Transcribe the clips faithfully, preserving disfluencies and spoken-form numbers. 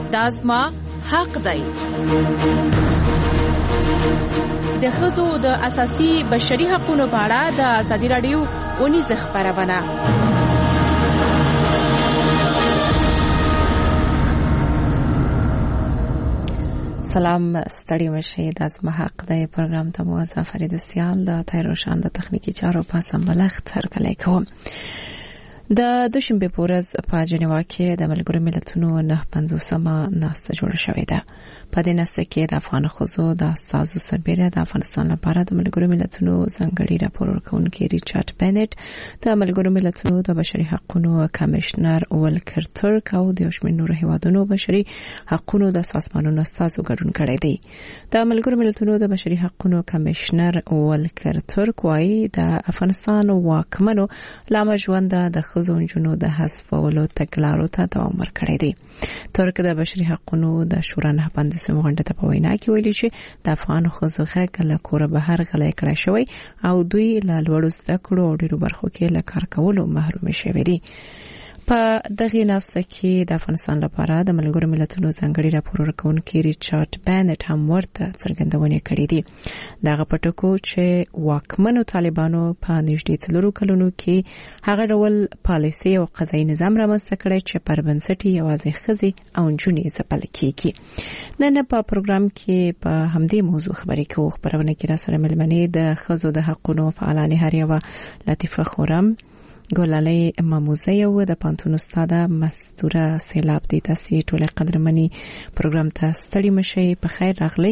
دا زما حق دی. د ښځو د اساسي بشري حقوقو په اړه د ازادي راډیو اونیزه خبرونه. سلام، ستړي مشه. د زما حق دی پروګرام ته موظف فرید سیال د تایروشان د تخنیکی چارو په سمبلغت هرکلی کوم. د دوشنبه په ورځ په جنیوا کې د ملګرو ملتونو نه پنځوسمه ناسته جوړه شوې ده. په دې ناسته کې د افغان ښځو د استازو سربېره د افغانستان لپاره د ملګرو ملتونو ځانګړي راپور ورکوونکي ریچارډ بینټ، د ملګرو ملتونو د بشري حقوقو کمشنر ولکر ترک او د یوشمن نورو هیوادونو بشري حقوقو د سازمانونو استازو ګډون کړی دی. د ملګرو ملتونو د بشري حقوقو کمشنر ولکر ترک وايي د افغانستان واکمنو لامه ژوند د ښځو نجونو د حذفولو تګلارو ته دوام ورکړی دی. ترک د بشري حقوقو د شورا نه پنځوسمه غونډه ته په وینا کې ویلي چې د افغان ښځو غږ له کوره بهر غلی کړی شوی او دوی له لوړو زده کړو او ډیرو برخو کې له کار کولو محروم شوي دي. په دغه ناسته کې د افغانستان لپاره د ملګرو ملتونو ځانګړي راپور ورکوونکي ریچارډ بینټ هم ورته څرګندونې کړې دي. دغه پټکو چې واکمنو طالبانو په نږدې څلورو کلونو کې هغه ډول پالیسي او قضایي نظام رامنځته کړی چې پر بنسټ یوازې ښځې او نجونې ځپل کیږي. نن په پروګرام کې په همدې موضوع خبرې کوو. خبرونه کې را سره ملمنې د ښځو د حقوقو فعالانې هریوه لطیفه خورم، ګلالۍ ماموزه یو د پانتون استاد مستوره سیلاب دي. تاسو ټول قدرمنې پروګرام ته ستړي مشي، په خیر راغلي.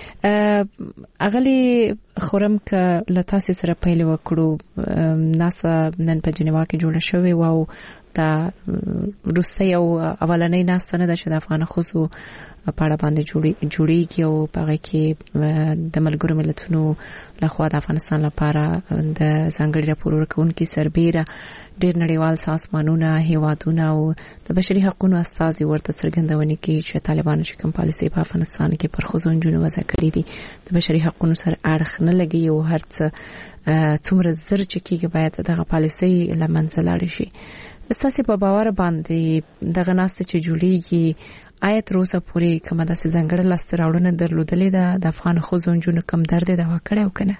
اغلی خورم ک لتاسې سره پیل وکړو. ناسا نن په جنیوا کې جوړه شوې و او دا روسي او اولنۍ ناسا نه ده چې د افغان ښځو په اړه باندې جوړي جوړيږي او هغه کې د ملګرو ملتونو لخوا د افغانستان لپاره د ځانګړي راپور ورکوونکي سربېره ډېر نړیوال سازمانونه، هیوادونه او د بشري حقوقو استازي ورته څرګندونې کوي چې طالبانو چې کوم پالیسي په افغانستان کې پر ښځو نجونو وضع کړې دي د بشري حقوقو سره اړخ نه لګي او هر څه څومره زر چې کېږي باید دغه پالیسي له منځه لاړ شي. ستاسو په باور باندې دغه ناسته چې جوړیږي آیا تر اوسه پورې کومه داسې ځانګړې لاسته راوړنه درلودلې ده د افغان ښځو نجونو کم درد دوا کړی او کنه؟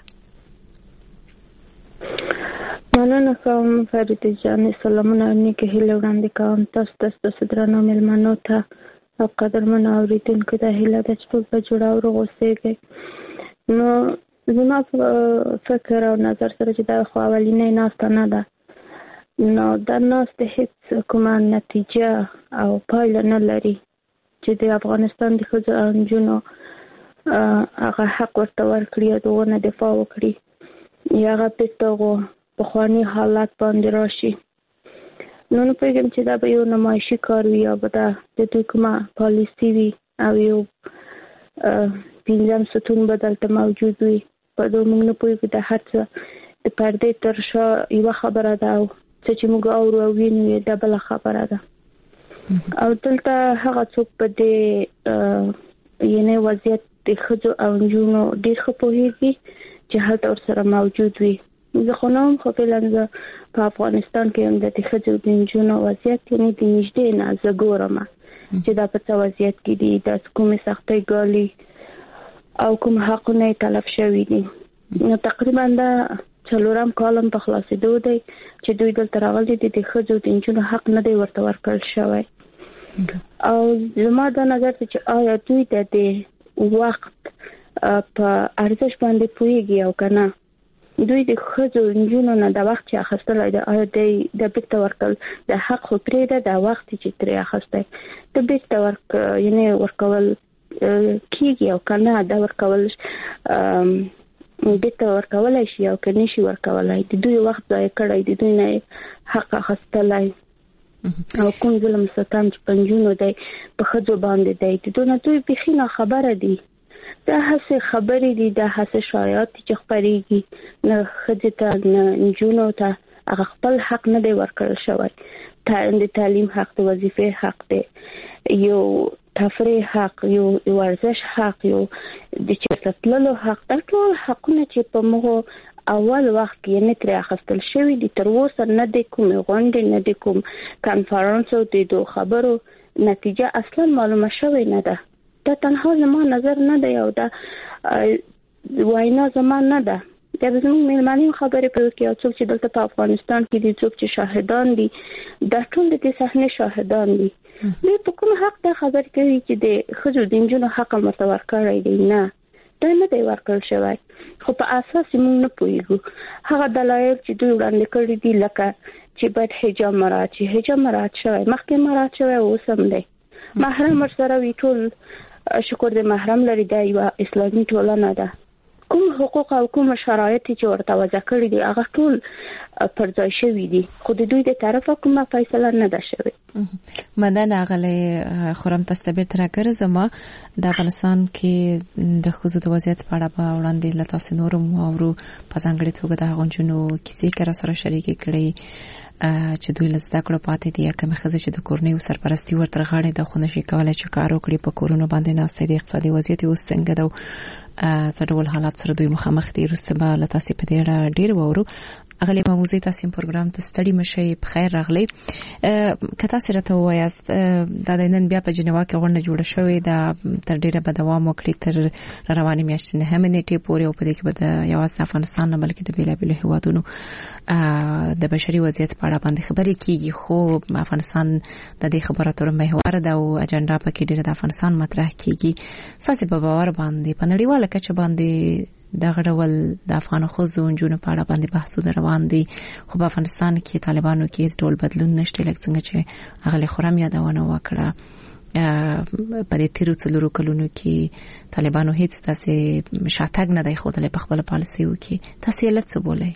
مننه کوم فرید جان. سلامونه نیکه هیله وړاندې کوم تاسو تاسو درنو مېلمنو ته او قدرمنو اوریدونکو ته هیله ده چې ټول په جوړه او اوسئ. نو زما فکر او نظر سره چې دا خو اولینې ناسته نه ده، نو دا ناسته هیڅ کومه نتیجه او پایله نه لري چې د افغانستان د ښځو او نجونو هغه حق ورته ورکړي او دغه دفاع وکړي یا هغه په دغه پخواني حالت باندې راشي. نو نو پیغام چې دا به یو نمایشي کار وي یا به دا د دوی کومه پالیسي وي او یو پنځم ستون بدلته موجود وي. په دوی موږ نه پوهیږو د هر څه د پردې تر شا یوه خبره ده او څه چې موږ اورو او وینو دا بله خبره ده. او دلته هغه څوک په دې یعنی وضعیت د ښځو او نجونو ډېر ښه پوهیږي چې هلته ورسره موجود وي. زه خو نه هم خو فعلا زه په افغانستان کې هم د ښځو د نجونو وضعیت یعنی د نږدې نه زه ګورم چې دا په څه وضعیت کې دي، دا کومې سختۍ ګالي او کوم حقونه یې تلف شوي دي. نو تقریبا دا څلورم کالم په خلاصېدو دی چې دوی دلته راغلي دي. د ښځو د نجونو حق نه دی ورته ورکړل شوی. او زما دا نظر دی چې آیا دوی د دې وخت په ارزښت باندې پوهیږي او که نه. دوی د ښځو نجونو نه د وخت چې اخیستلی دی آیا دی د بیرته ورکول د حق خو پرېږده، د وخت چې ترې اخیستی د بیرته ورک یعنې ورکول کېږي او که نه دا ورکول بیرته ورکولی شي او که نشي ورکولی. د دوی وخت ضایع کړی، د دوی نه حق اخیستلی او کوم ظلم ستم چې په نجونو دی په ښځو باندې دی د دوی نه دوی بیخي ناخبره دي. دا هسې خبرې دي، دا هسې شایعات دي چې خپرېږي. نه ښځې ته نه نجونو ته هغه خپل حق نه دی ورکړل شوی. د تعلیم حق، د وظیفې حق دی، یو تفریح حق، یو ورزش حق، یو د چېرته تللو حق. دا ټول حقونه چې په موږ اول وخت کې نه ترې اخیستل شوي دي تر اوسه نه د کومې غونډې نه د کوم کنفرانس او د دو خبرو نتیجه اصلا معلومه شوی نه ده. دا تنها زما نظر نه ده او دا وینا زما نه ده. دا زموږ مېلمانې خبرې پرې کوي، څوک چې دلته په افغانستان کې دي، څوک چې شاهدان دي، دا ټول د دې صحنې شاهدان دي. دوی په کوم حق دا خبرې کوي چې د ښځو د نجونو حق ورته ورکړی دی؟ نه، دا نه دی ورکړل شوی. خو په اساس موږ نه پوهېږو. هغه دلایل چې دوی وړاندې کړي دي لکه چې باید حجاب مراعات شي، حجاب مراعات شوی، مخکې مراعات شوی، اوس هم دی. محرم ورسره وي، ټول شکر د محرم لري، دا یوه اسلامي ټولنه ده. کوم حقوق او کوم شرایط چې ورته وضع کړي دي هغه ټول پر ځای شوي دي، خو د دوی د طرفه کومه فیصله نه ده شوې. مدن اغلی خورم تاسو بیرته راګرځم. د افغانستان کې د ښځو د وضعیت په اړه به وړاندې له تاسو نورم واورو، په ځانګړې توګه د هغو نجونو کیسې که راسره شریکې کړئ چې دوی له زده کړو پاتې دي، یا کومې ښځې چې د کورنۍ سرپرستي ورته غاړې ده خو نشي کولی چې کار وکړي، په کورونو باندې ناستې دي، اقتصادي وضعیت اوس څنګه ده، څه ډول حالات سره دوی مخامخ دي. وروسته به له تاسې په دې اړه ډېر واورو. اغلی موضوع تاسو پروګرام ته ستړي مشئ، په خیر راغلی. که تاسو راته وایاست دا د نن بیا په جنیوا کې غونډه جوړه شوې ده، تر ډیره به دوام وکړي تر روانې میاشتې نهمې نیټې پورې، او په دې کې به د یوازې افغانستان نه بلکې د بیلابیلو هیوادونو د بشري وضعیت په اړه باندې خبرې کیږي. خو افغانستان د دې خبرو اترو محور ده او اجنډا پکې ډیره د افغانستان مطرح کیږي. تاسو په باور باندې په نړیواله کچه باندې دا غړول د افغان ښځو نجونو په اړه باندې بحثونه روان دي، خو په افغانستان کې طالبانو کې هیڅ ډول بدلون نشته، لکه څنګه چې اغلی خورم یادونه وکړه. په دې تیرو څلورو کلونو کې طالبانو هیڅ داسې شاتګ نه دی ښودلی په خپله پالیسیو کې. تاسې علت څه بولئ؟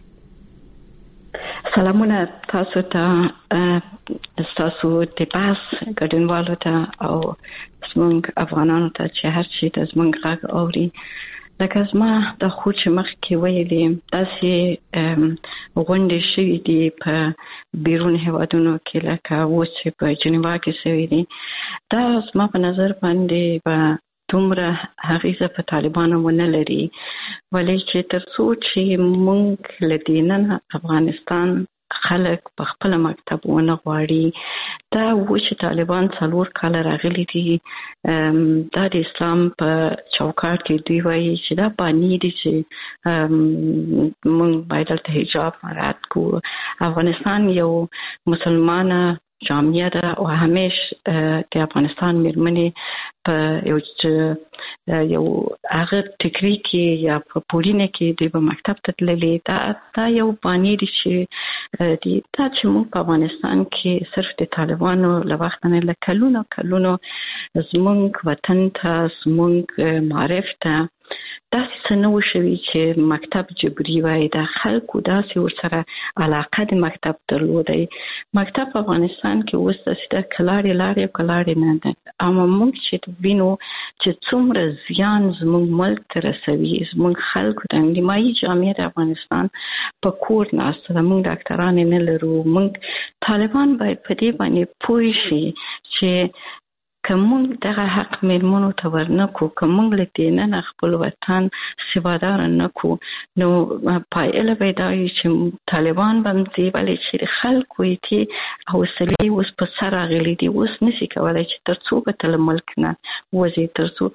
سلامونه تاسو ته، تاسو د بحث ګډونوالو ته او زموږ افغانانو ته چې هر چی د زموږ غږ اوري. لکه زما د خو چې مخکې ویلې داسې غونډې شوي دي په بیرون هیوادونو کې لکه اوس چې په جنیوا کې شوي دي. دا زما په نظر باندې به دومره اغیزه په طالبانو ونه لري، ولې چې تر څو چې موږ له دې نه افغانستان خلک په خپل مکتب ونه غواړي. دا و چې طالبان څلور کاله راغلي دي، دا د اسلام په چوکاټ کې دوی وایي چې دا بانی دي چې موږ باید دلته حجاب مراعات کړو. افغانستان یو مسلمانه جامعه ده او همیش د افغانستان مېرمنې په یو یو هغه ټیکري کې یا په پورینه کې د به مکتب ته تللې. دا دا یو بانی دي چې دی دا چې موږ په افغانستان کې صرف د طالبانو له وخت نه له کلونو کلونو زموږ وطن ته، زموږ معرف ته داسې څه نه وشوي چې مکتب جبري وای. د خلکو داسې ورسره علاقه د مکتب درلودی. مکتب په افغانستان کې اوس داسې د کلاړې لارې او کلاړې نه ده، اما موږ چې وینو چې څومره زیان زموږ ملک ته رسوي، زموږ خلکو ته. نیمایي جامعه د افغانستان په کور ناسته ده، موږ ډاکټران نه لرو. موږ طالبان باید په دې باندې پوه شي چې که موږ دغه حق مېرمنو ته ورنکو، که موږ له دې نه خپل وطن سوادار نه کو، نو پایله به دا وي چې طالبان به همدې بلې چې د خلکو یې حوصلې اوس په سر راغلي دي، اوس نشي کولی چې تر څو به ته له ملک نه وځي، تر څو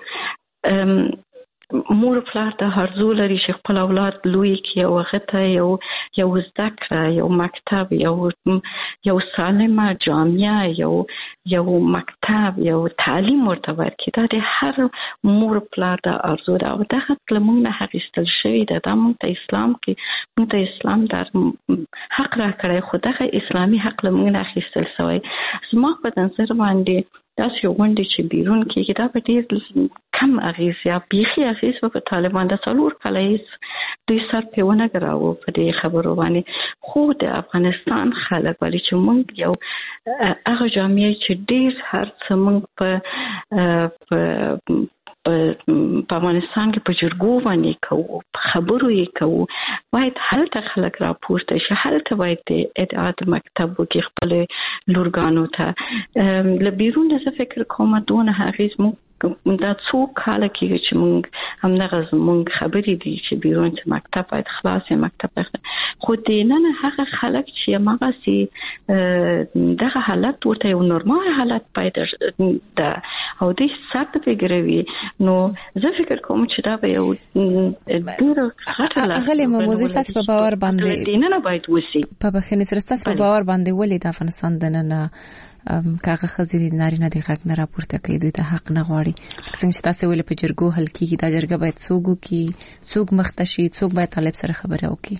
مور پلار ته هرزو لري چې خپل اولاد لوی کړي او هغه ته یو یو زده کړه، یو مکتب، یو یو سالمه جامعه، یو یو مکتب، یو تعلیم ورته ورکړي. دا د هر مور پلار د ارزو ده او دغه له موږ نه اخیستل شوي ده. دا موږ ته اسلام کې موږ ته اسلام در حق راکړی، خو دغه اسلامي حق له موږ نه اخیستل شوی. زما په نظر باندې داسې غونډې چې بیرون کېږي دا به ډېر کم اغېز یا بیخي اغېز به په طالبان د څلور کاله هېڅ دوی سر پې ونه ګراوه په دې خبرو باندې. خو د افغانستان خلک ولې چې موږ یو هغه جامعه چې ډېر هر څه موږ په په افغانستان کې په جرګو باندې کوو، په خبرو یې کوو، باید هلته خلک راپورته شي، هلته باید د اطاعت مکتب وکړي خپل لورګانو ته. له بیرونه زه فکر کوم دونه اغېز موږ دا څو کاله کېږي چې موږ همدغه زموږ خبرې دي چې بیرون چې مکتب باید خلاص وي، مکتب باید، خو د نن هغه خلک چې ماغه سي دغه حالت ورته یو نورمال حالت پیدا ده او د سات فکروي نو زه فکر کوم چې دا به یو ډیر خطر اغلی موضوع تاسو په باور باندې د نن باید وسی په بخښنې سره تاسو په باور باندې ولې د افغانستان د نن کاغه خزري نارینه د حق نه راپورته کوي دوی ته حق نه غواړي څنګه چې تاسو ولې په جرګو حل کیږي دا جرګه باید څوک کی څوک مختشي څوک باید طالب سره خبره وکړي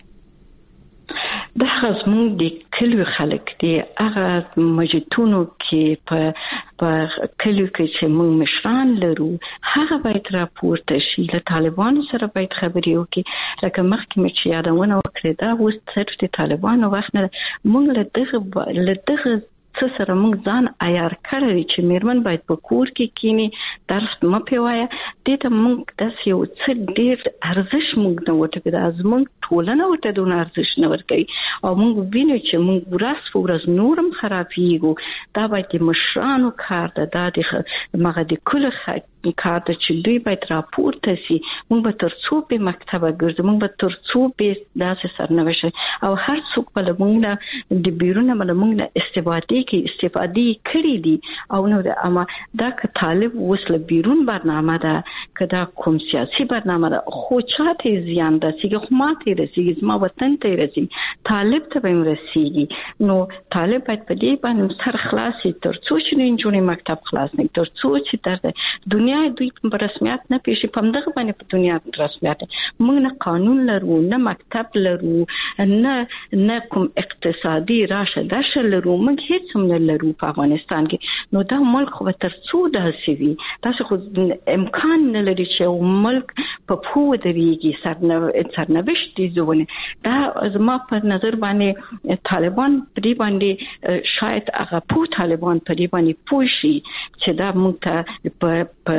د خصمون د کلیو خلک دی هغه مجتونو کې په په کلیو کې چې موږ مشران لرو هغه باید راپورته شي له طالبانو سره باید خبرې وکړي لکه مخکې مې چې یادونه وکړه دا اوس صرف د طالبانو وخت نه موږ له دغه له دغه څه سره موږ ځان عیار کړی چې میرمن باید په کور کې کینی درس مه پیوایا دې ته موږ داسې یو څه ډېر ارزش موږ نه ورته دا زموږ ټولنه ورته دونه ارزش نه ورکوي او موږ وینو چې موږ ورځ په ورځ نورم خرابېږو دا باید د مشرانو کار ده دا د مغه د کل کار ده چې دوی باید راپورته سي موږ به تر څو په مکتبه ګرځو موږ به تر څو په داسې سرنوشت او هر څوک په موږ د بیرونه مله موږ نه استفاده کې استفاده کړې دي او نو د اما دا ک طالب وسله بیرون برنامه ده کدا کوم سیاسي برنامه ده خو چاته زیان ده چې خو ماته رسیږي زما وطن ته رسیږي طالب ته به رسیږي نو طالب باید په دې باندې سر خلاصي تر څو چې نجونې مکتب خلاص نه تر څو چې تر دنیا دوی په رسمیت نه پیشي په دغه باندې په دنیا رسمیت موږ نه قانون لرو نه مکتب لرو نه نه کوم اقتصادي راشه داشه لرو موږ هیڅ هم نه لرو په افغانستان کې نو دا ملک خو تر څو داسې وي تاسو خو امکان نه لري چې ملک په پوه درېږي سرنو سرنوشت دي ځونه دا زما په نظر باندې طالبان په دې باندې شاید هغه پوه طالبان په دې باندې پوه شي چې دا موږ ته په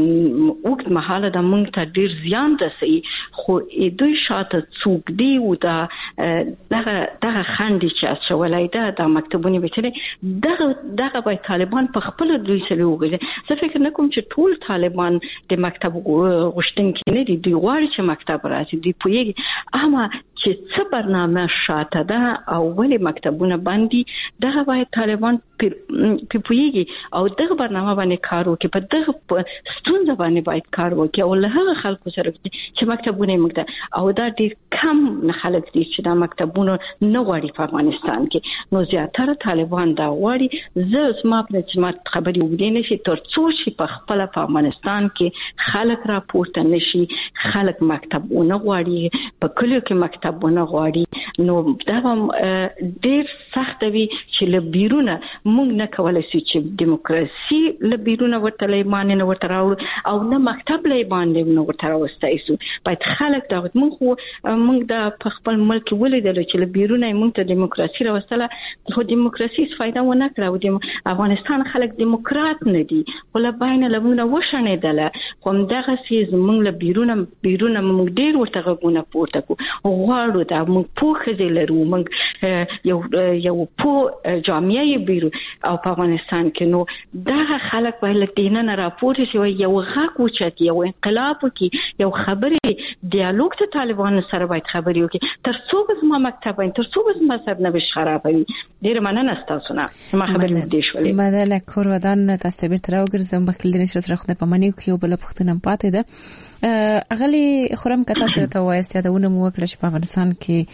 وخت مهاله د موږ ته ډیر زیان رسي خو دوی شاته څوک دی او دا دغه دغه خندي چې شولای دا د مکتبونو به دغه دغه به طالبان په خپل دوی سره وګړي زه فکر نه کوم چې ټول طالبان د مکتب غوښتونکي نه دي دوی غواړي چې مکتب راشي دوی پوهیږي اما چې څه برنامه شاته ده او ولې مکتبونه باندې دغه باید طالبان په پوهیږي او دغه برنامه باندې کار وکړي په دغه ستونزه باندې باید کار وکړي او له هغه خلکو سره چې مکتبونه موږ او دا ډیر کم خلک دي چې دا مکتبونه نه غواړي په افغانستان کې نو زیاتره طالبان دا غواړي زه زما په جماعت خبرې وګړي نشي تر څو چې په خپل په افغانستان کې خلک راپورته نشي خلک مکتبونه غواړي په کلیو کې مکتب ونه غواړي نو دا هم ډیر سخت وي چې له بیرونه موږ نه کولای شو چې دیموکراسي له بیرونه ورته لایمانه نه ورته راوړو او نه مکتب لایمانه نه ورته راوستای شو باید خلک دا موږ خو موږ د خپل ملک ولیدل چې له بیرونه موږ ته دیموکراسي راوستله خو دیموکراسي فائدہ ونه کړو د افغانستان خلک دیموکرات نه دي ول باینه له موږ وښنیدل خو دغه سیز موږ له بیرونه بیرونه موږ ډیر ورته غوونه پورته کو غواړو دا موږ پوښتنه لرو موږ یو یو په جامعه بیرو او په افغانستان کې نو دا خلک په لټینه نه راپورته شي یو غاک وچت یو انقلاب کې یو خبرې ډیالوګ ته طالبان سره باید خبرې وکړي تر څو زما مکتب تر څو زما سرنوشت خرابوي ډیر مننه تاسو نه ما خبرې دې شولې مدله کور ودان تاسو به تر وګرځم بکل دې نشره خو په منیو کې یو بل پختنه پاتې ده اغلی خورم کته سره ته وایست یادونه مو وکړه چې په افغانستان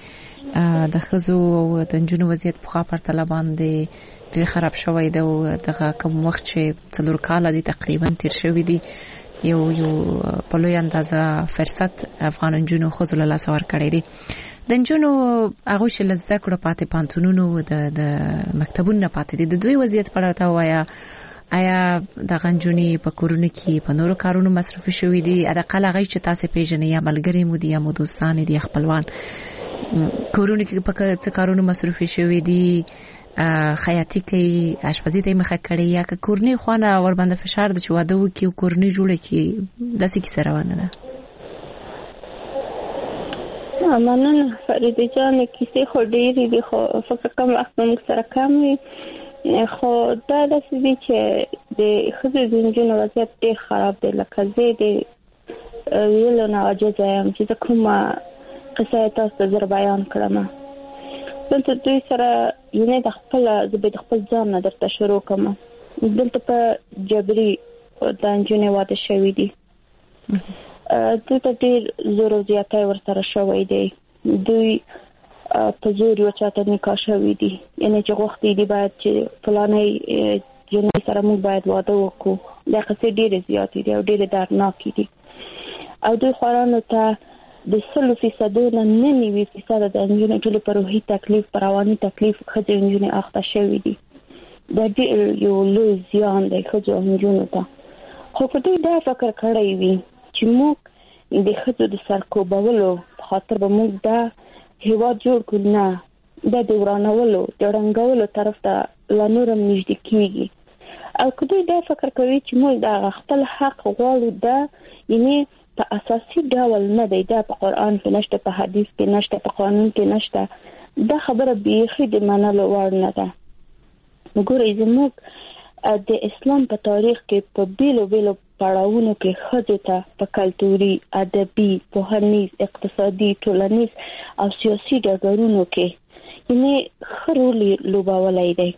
کې د خزو او د جنونو وضعیت په خاطر طالبان دي ډیر خراب شوی دی او دغه کوم وخت چې څلور کال دي تقریبا تیر شوی دی یو یو په لوی اندازه فرصت افغان جنونو خزو له لاس ور کړی دي د جنونو هغه چې لزده کړه پاتې پانتونونو د د مکتبونو پاتې دي د دوی وضعیت په اړه تا وایا آیا د غنجونی په کورونه کې په نورو کارونو مصرف شوی دي اړه غي چې تاسو پیژنې یا ملګری مو دي یا مو دوستان دي خپلوان کورونه کې په څه کارونو مصرف شوی دي خیاطي کې اشپزي ته مخه کړی یا که کورنۍ خوانه ور باندې فشار د چواده وکي او کورنۍ جوړه کې داسې کی سره ونه ده مننه فرید جان کیسه خو ډېری دي خو فکر کوم وخت موږ سره کم وي خو دا داسې دي چې د خزو زنجونو وضعیت ډېر خراب دی لکه زه د ویلو نه عاجزه یم چې کومه قصه تاسو ته زر بیان کړم دلته دوی سره یعنی د خپل د خپل ځان نه درته شروع کوم. دلته په جبري د انجونې واده شوی دي. دلته ډېر زور او زیاتی ورسره شوی دی. دوی په زور یو چاته نکاح شوی دي، یعنی چې غوښتي دي باید چې فلانه جنې سره موږ باید واده وکړو. دا قصې ډېرې زیاتې دي او ډېرې دردناکې دي. او دوی خوارانو ته د سلو فیصدو نه نه نوي فیصده د نجونو ټولې په روحي تکلیف، په رواني تکلیف ښځې نجونې اخته شوي دي. دا ډېر یو لوی زیان دی ښځو او نجونو ته. خو که دوی دا فکر کړی وي چې موږ د ښځو د سرکوبولو په خاطر به موږ دا هېواد جوړ کړو، نه، دا د ورانولو د ړنګولو طرف ته لا نور هم نږدې کېږي. او که دوی دا فکر کوي چې موږ د خپل حق غواړو، دا یعنې په اساسي ډول نه دی، دا په قرآن کې نشته، په حدیث کې نشته، په قانون کې نشته. دا خبره بیخي د منلو وړ نه ده. ګورئ زموږ د اسلام په تاریخ کې په بیلو بیلو پړاوونو کې ښځو ته په کلتوري، ادبي، پوهنیز، اقتصادي، ټولنیز او سیاسي ډګرونو کې یعنې ښه رول لوبولی دی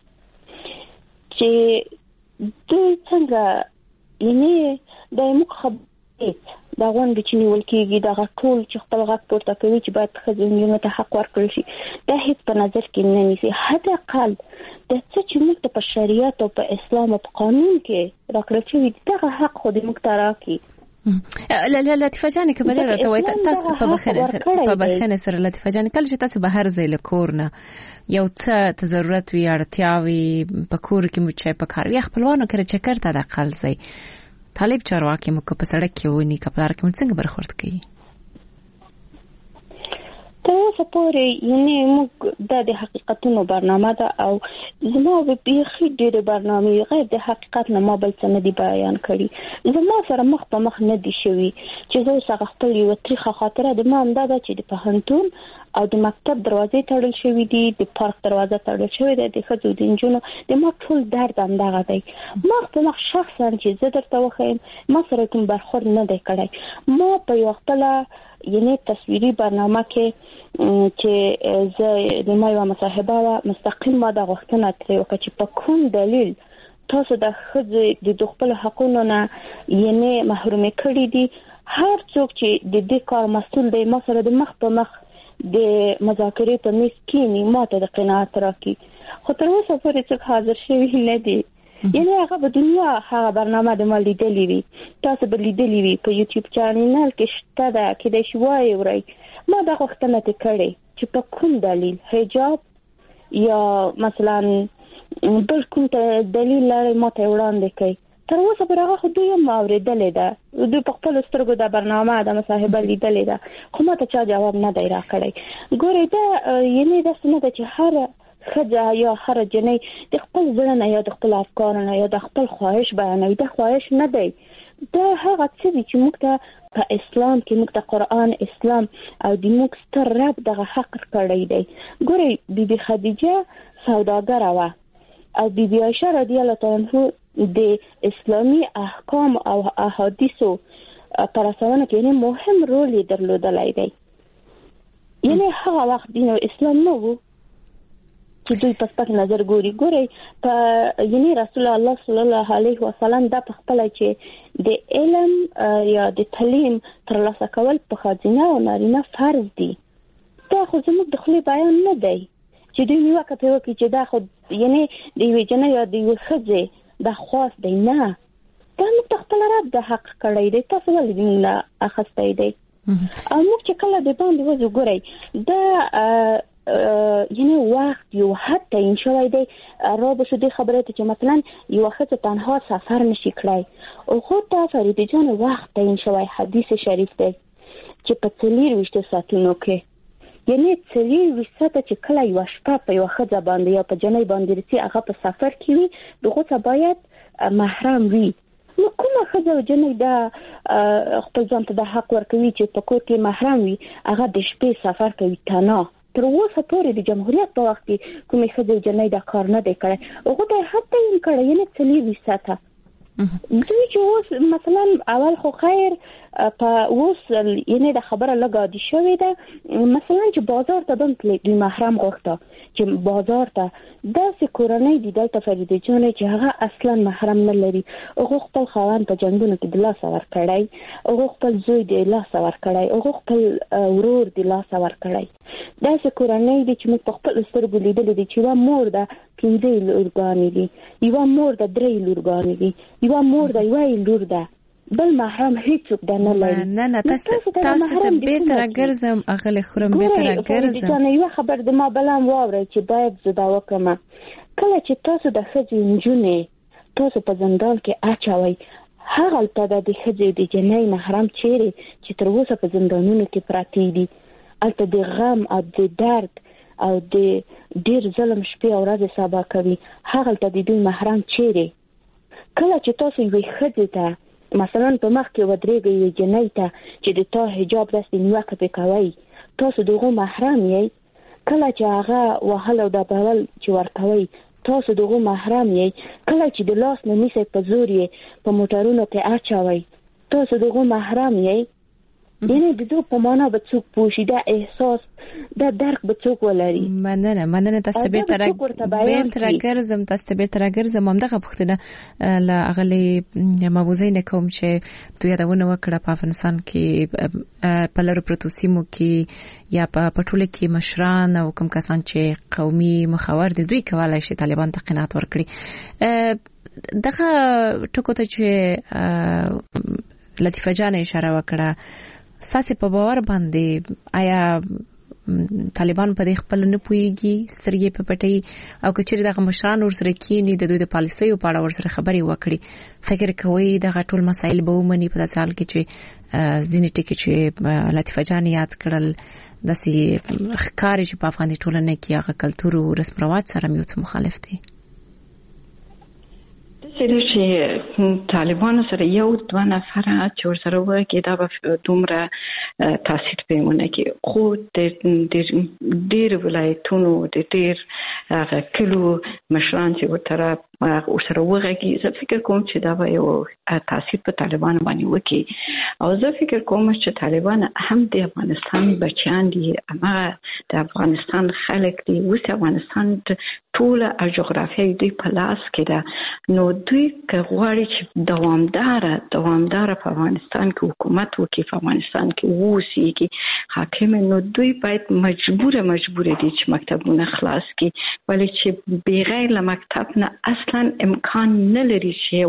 چې دوی څنګه یعنې دا موږ خبرې دا غونډې چې نیول کېږي، دغه ټول چې خپل غږ پورته کوي چې باید ښځو نجونو ته حق ورکړل شي، دا هېڅ په نظر کې نه نیسي. حداقل دا څه چې موږ ته په شریعت او په اسلام او په قانون کې راکړل شوي دي، دغه حق خو دې موږ ته راکړي. لا لا لطیفه جانې که بلې راته وایي تاسو په بخښنې سره په بخښنې سره لطیفه جانې کله چې تاسو بهر ځئ له کور نه یو څه ته ضرورت وي، اړتیا وي، په کور کې مو چې په کار وي، خپلوانو کره چکر ته حداقل ځئ، طالب چارواکي مو که په سړک کې ونی که په لاره کې مو څنګه برخورد کوي؟ تر اوسه پورې یعنې موږ دا د حقیقتونو برنامه ده او زما بیخي ډېرې برنامې غیر د حقیقت نه ما بل څه نه دي بیان کړي. زما سره مخ په مخ نه دي شوي چې زه اوس هغه خپل یوه تریخه خاطره د ما همدا ده چې د پوهنتون او د مکتب دروازې تړل شوي دي، د پارک دروازه تړل شوې ده، د ښځو د نجونو د ما ټول درد همدغه دی. مخ په مخ شخصا چې زه درته وښیم ما سره کوم برخورد نه دی کړی. ما په یوه خپله یعنې تصویري برنامه کې چې زه د ما یوه مصاحبه وه مستقیم ما دا غوښتنه ترې وکړه چې په کوم دلیل تاسو د ښځې د خپلو حقونو نه یعنې محرومې کړي دي. هر څوک چې د دې کار مسؤل دی ما سره د مخ په مخ د مذاکرې په میز کېني، ما ته د قناعت راکړي. خو تر اوسه پورې څوک حاضر شوي نه دي. یعنې هغه به دنیا هغه برنامه د ما لیدلې وي، تاسو به لیدلې وي، په یوټیوب چینل کې شته ده، کېدای شي وایې ورئ. ما دا غوښتنه ترې کړې چې په کوم دلیل حجاب یا مثلا بل کوم دلیل لرئ ما ته یې وړاندې کوئ. تر اوسه پورې هغه خو دوی هم اورېدلې ده، دوی په خپلو سترګو دا برنامه د مصاحبه لیدلې ده، خو ما ته چا جواب نه دی راکړی. ګورئ دا یعنې داسې نه ده چې هر ښځه یا هر جنۍ د خپل زړه نه یا د خپل افکارو نه یا د خپل خواهش بیانوي. دا خواهش نه دی، دا هغه څه دي چې موږ ته په اسلام کې موږ ته قرآن، اسلام او د موږ ستر رب دغه حق کړی دی. ګورئ بی بی خدیجه سوداګره وه او بی بی عایشه رضی الله تعالی عنها د اسلامي احکام او احادیثو په رسونه کې یعنې مهم رول یې درلودلی دی. یعنې هغه وخت دین او اسلام نه و چې دوی په سپک نظر ګوري. ګورئ په یعنې رسول الله صلی الله علیه وسلم دا په خپله چې د علم یا د تعلیم ترلاسه کول په ښځینه او نارینه فرض دي. دا خو زموږ د خولې بیان نه دی چې دوی نیوکه پرې وکړي چې دا خو یعنې د یوې جنۍ یا د یوې ښځې دا خاص دی. نه، دا موږ ته خپل رب د حق کړی دی، تاسو ولې موږ نه اخیستی دی؟ او موږ چې کله د باندې وځو ګورئ دا یعنی وقت یو حد تعیین شوی دی. را به شو دې خبره ته چې مثلا یوه ښځه تنها سفر نشي کړی. او خو ته فریده جان وخت تعیین شوی حدیث شریف دی چې په څلېرویشتو ساعتونو کې یعنې څلېرویشت ساعته چې کله یوه شپه په یوه ښځه باندې یا په جنۍ باندې رسي هغه په سفر کې وي، دغه څه باید محرم وي. نو کومه ښځه او جنۍ دا خپل ځان ته د حق ورکوي چې په کور کې محرم وي، هغه د شپې سفر کوي تنها. تر اوسه پورې د جمهوریت په وخت کې کومې ښځې او جنۍ دا کار نه دی کړی. هغو ته یې حد تعیین کړی یعنې څلېرویشت ساعته. دوی چې اوس مثلا اول خو خیر په اوس یعنی د خبره لګا دي شوې ده مثلا چې بازار ته بم دوی محرم غوښته چې بازار ته داسې کورنۍ دي دلته فریده جان چې هغه اصلا محرم نه لري هغه خپل خاوند په جنگونو کې د لاس ور کړی هغه خپل زوی د لاس ور کړی هغه خپل ورور د لاس ور کړی داسې کورنۍ دي چې موږ په خپل سترګو لیدلې دي چې یو مور ده پنځه لورګانې دي یو مور ده درې لورګانې دي یو مور ده یو لور ده بل محرم هیڅوک د نه لري نه نه تاسو تاسو ته بیرته راګرځم اغله خورم بیرته راګرځم دا یو خبر د ما بلم واوري چې باید زدا وکم کله چې تاسو د خځې انجونې تاسو په زندان کې اچوي هغه ته د خځې د جنۍ محرم چیرې چې تر اوسه په زندانونو کې پراته دي البته د غم او د درد او د ډیر ظلم شپې او ورځې سبا کوي هغه ته د دوی محرم چیرې کله چې تاسو یو خځې ته مثلا په مخ کې ودرېږي یو جنۍ ته چې د تا حجاب داسې نیوکه پې کوي تاسو دغه محرم یې کله چې هغه وهل او د بول چې ورکوي تاسو دغه محرم یې کله چې د لاس نه نیسئ په زور یې په موټرونو کې اچوي تاسو دغه محرم یې یعنی د دوی په معنا به څوک پوښي دا احساس دا درک به څوک ولري مننه مننه تاسو به تر بیرته راګرځم تاسو به تر راګرځم همدغه پوښتنه لا اغلی مابوزین کوم چې دوی یادونه وکړه په افغانستان کې په لارو پروتوسیمو کې یا په پټوله کې مشران او کوم کسان چې قومي مخاور دي دوی کولای شي طالبان ته قناعت ورکړي دغه ټکو ته چې لطیفه جان اشاره وکړه ساسي په باور باندې آیا طالبان په دې خپل نه پويږي سترګې په پټي او کچېره دغه مشران ورسره کېني د دوی د پالیسیو په اړه ورسره خبري وکړي فکر کوي دغه ټول مسایل به ومني په داسې حال کې چې ځینې ټکي چې لطیفه جان یاد کړل داسې ښکاري چې په افغاني ټولنه کې هغه کلتور او رسم رواج سره یو څه مخالف دي سره چې طالبان سره یو دوه نفر چې ورسره وګړي دا به دومره تاثیر پیونه کې خو د ډېر ولایتونو د ډېر هغه کلو مشران چې ورته ورسره وګړي زه فکر کوم چې دا به یو تاثیر په طالبان باندې وکړي او زه فکر کوم چې طالبان هم د افغانستان بچیان دي اما د افغانستان خلک دي اوس افغانستان ټول جغرافیه دی په لاس کې ده نو دوی کغواړي چې دوامدار دوامدار په افغانستان کې حکومت وکړي په افغانستان کې ووسیږي حاکم نو دوی باید مجبور مجبور دي چې مکتبونه خلاص کړي ولی چې بغیر له مکتب نه اصلا امکان نه لري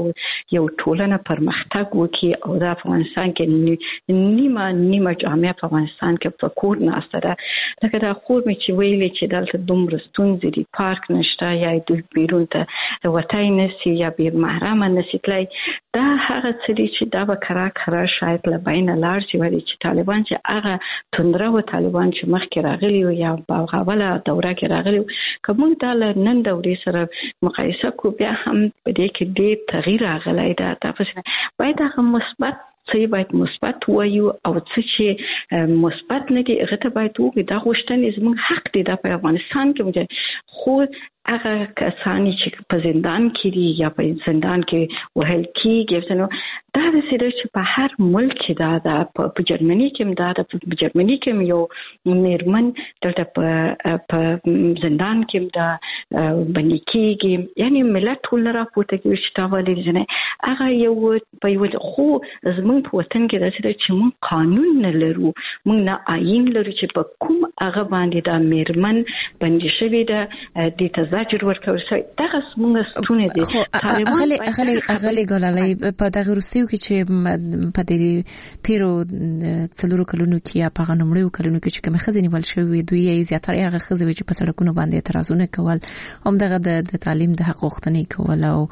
چې یو ټولنه پرمختګ وکړي او د افغانستان کې نیمه نیمه جامعه په افغانستان کې په کور ناسته ده لکه دا خور مې چې ویلې چې دلته دومره ستونزې دي پارک نشته یا دوی بیرون ته وتای نسی یا بیر محرم نسی تلای دا هغه څه دي چې دا به کرا کرا شاید له بین لار شي ولی چې طالبان چې هغه توندره و طالبان چې مخکې راغلي او یا په اوله دوره کې راغلي کوم دا نن دورې سره مقایسه کو بیا هم په دې کې ډېر تغییر راغلی دا تاسو باید هغه مثبت څه باید مثبت وایو او څه چې مثبت نه دي هغه ته باید وګورئ دا غوښتنې زموږ حق دي د افغانستان کې خو هغه کسانی چې په زندان کې دي یا په زندان کې وهل کېږي نو دا د سره چې په هر ملک کې دا د په جرمني کې دا د په جرمني کې یو میرمن دلته په په زندان کې دا باندې کېږي یعنی ملت ټول راپورته کوي چې تا ولې نه هغه یو په یو خو زموږ په وطن کې دا چې موږ قانون نه لرو موږ نه آئین لرو چې په کوم هغه باندې دا میرمن باندې شوی دا د زجر ورکول شي دغه څنګه ستونه دي اغلی اغلی اغلی ګلالي په دغه روسیو کې چې په دې تیرو څلورو کلونو کې یا په غنمړو کلونو کې چې کوم خزینی ول شوی دوی یې زیاتره هغه خزې چې په سړکونو باندې اعتراضونه کول هم دغه د تعلیم د حق غوښتنې کول او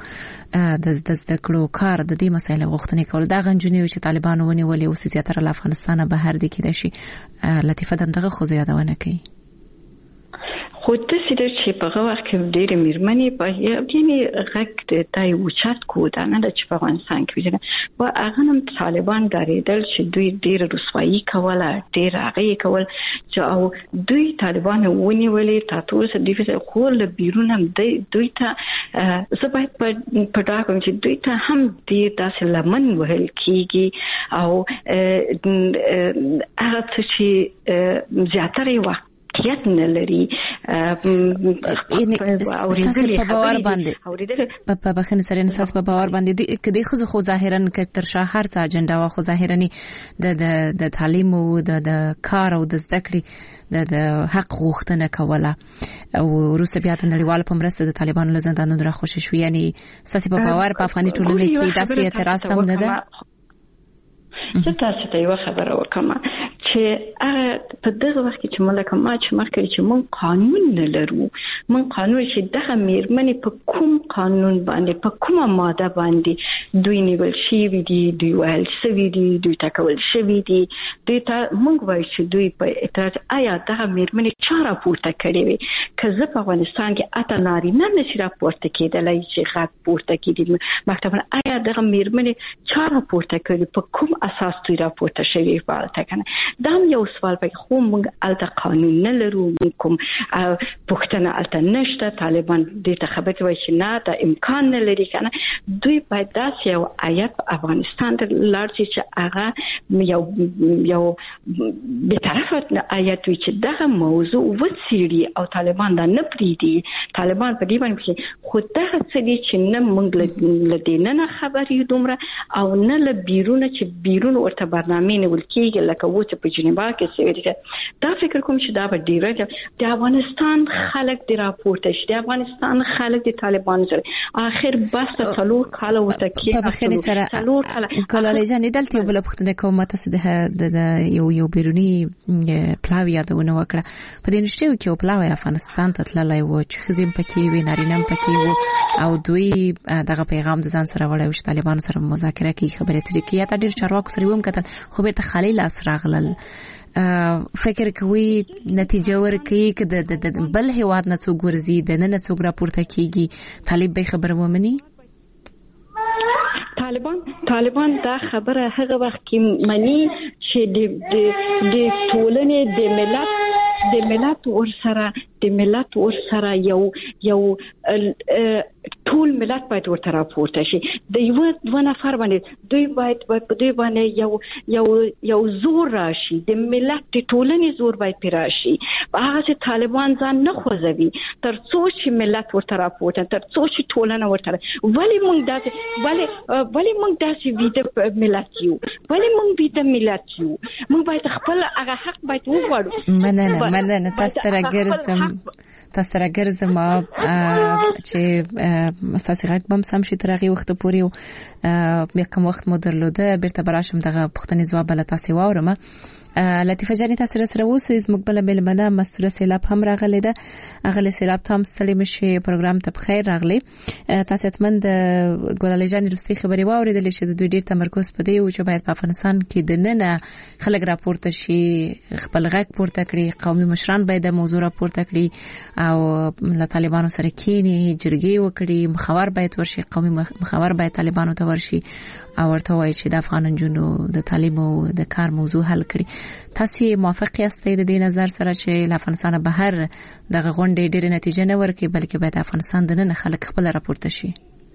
د زده کړو کار د دې مسایل غوښتنې کول دا غنجونی چې طالبانو ونیولې او زیاتره له افغانستانه بهر دي کې دي شي لطیفه دغه خو زیادونه کوي خو د داسې د چې په هغه وخت کې ډېر میرمنې په یعنی غږ د تای وچات کو دا نه چې په افغانستان کې وجه و هغه هم طالبان غاریدل چې دوی ډېر رسوایی کوله ډېر هغه کول چې او دوی طالبان ونیولې تاسو د دې خو له بیرون هم دوی ته زبایت په دا کوم چې دوی ته هم دې تاسو لمن وهل کیږي او هغه چې زیاتره وخت کیت نه لري یعنی اوریدل په باور باندې په بخنه سره انساس په باور باندې کدي خو خو ظاهرا کتر شهر څه اجنډا وا خو ظاهرا د د د تعلیم او د د کار او د زده کړې د د حق غوښتنه کوله او روسي بیا د نړیوال په مرسته د طالبانو له زندانونو را خوشی شو یعنی ساسي په باور په افغاني ټولنه کې داسې اعتراض هم نه ده زه تاسو ته یو خبره وکم چې هغه په دغه وخت کې چې ملک ما چې مخکې چې مون قانون نه لرو مون قانون چې دغه میرمنې په کوم قانون باندې په کومه ماده باندې دوی نیول شي دي دوی ویل شوی دي دوی تکول شوی دي دوی ته مونږ وایو چې دوی په اعتراض آیا دغه میرمنې چا راپورته کړې وي که زه په افغانستان کې اته نارینه نشي راپورته کېدلای چې غږ پورته کړي مکتبونه آیا دغه میرمنې چا راپورته کړي په کوم اساس دوی راپورته شوی والته کنه دا یو سوال پکې خو موږ الته قانون نه لرو کوم پښتنه الته نشته طالبان دې ته خبرې وایي چې نه دا امکان نه لري کنه دوی باید داسې یو آیت افغانستان ته لاړ چې هغه یو یو به طرفه آیت وي چې دغه موضوع وڅېړي او طالبان دا نه پریږدي طالبان په دې باندې خو دغه څه دي چې نه موږ له دې نه خبر یو دومره او نه له بیرونه چې بیرون ورته برنامه نیول کېږي لکه و چې په جنیوا کې څه ویل دا فکر کوم چې دا به ډیره د افغانستان خلک د راپورته شي د افغانستان خلک د طالبان سره اخر بس څلور کال وته کې په بخیر سره څلور کال کولای جن دلته یو بل پختنه کومه تاسو د یو یو بیرونی پلاوی یادونه وکړه په دې نشته کې یو پلاوی افغانستان ته تللی و چې خزم پکې وي نارینم پکې وو او دوی دغه پیغام د ځان سره وړي چې طالبان سره مذاکره کوي خبرې ترې کوي یا ډیر چارواکو سره ووم کتل خو به ته خلیل اسراغلل فکر کوي نتیجه ورکړي چې د بل هیواد نه څو ګرځي د نه څو راپورته کیږي طالب به خبر ومني طالبان طالبان دا خبره هغه وخت کې مني چې د د ټولنې د ملت د ملت ورسره د ملت ورسره یو یو ټول ملت باید ورته راپورته شي د یو دوه نفر باندې دوی باید په دوی باندې یو یو یو زور راشي د ملت د ټولنې زور باید پیراشي هغه چې طالبان ځان نه خوځوي تر څو چې ملت ورته راپورته تر څو چې ټولنه ورته ولی موږ داسې ولی ولی موږ داسې ویده ملت یو ولی موږ ویده ملت یو موږ باید خپل هغه حق باید وغواړو مننه مننه تاسو سره ګرځم تاسو سره ګرځم چې تاسو غږ بم سم شي ترغه وخت پوري مې کوم وخت مو درلوده بیرته براشم دغه پښتني ځواب بل تاسو واورم لطیفه جاني تاسو سره وسو از مقبله بلمنه مسوله سیلاب هم راغلی ده اغه سیلاب ته هم ستړي مشي پروګرام ته بخیر راغلی تاسو اتمن د ګولالي جان رستي خبري واوریدل چې د دوی ډیر تمرکز پدې او چې باید په افغانستان کې د نن خلک راپورته شي خپل غږ پورته کړي قومي مشران باید د موضوع راپورته کړي او له طالبانو سره کېني جرګې وکړي مخاور باید ورشي قومي مخاور باید طالبانو ته ورشي او ورته وایي چې د افغان جنونو د تعلیم او د کار موضوع حل کړي تاسو موافق یاستئ د دې نظر سره چې له افغانستان بهر دغه غونډې ډېرې نتیجه نه ورکړي بلکې باید افغانستان د نن خلک خپل راپورته شي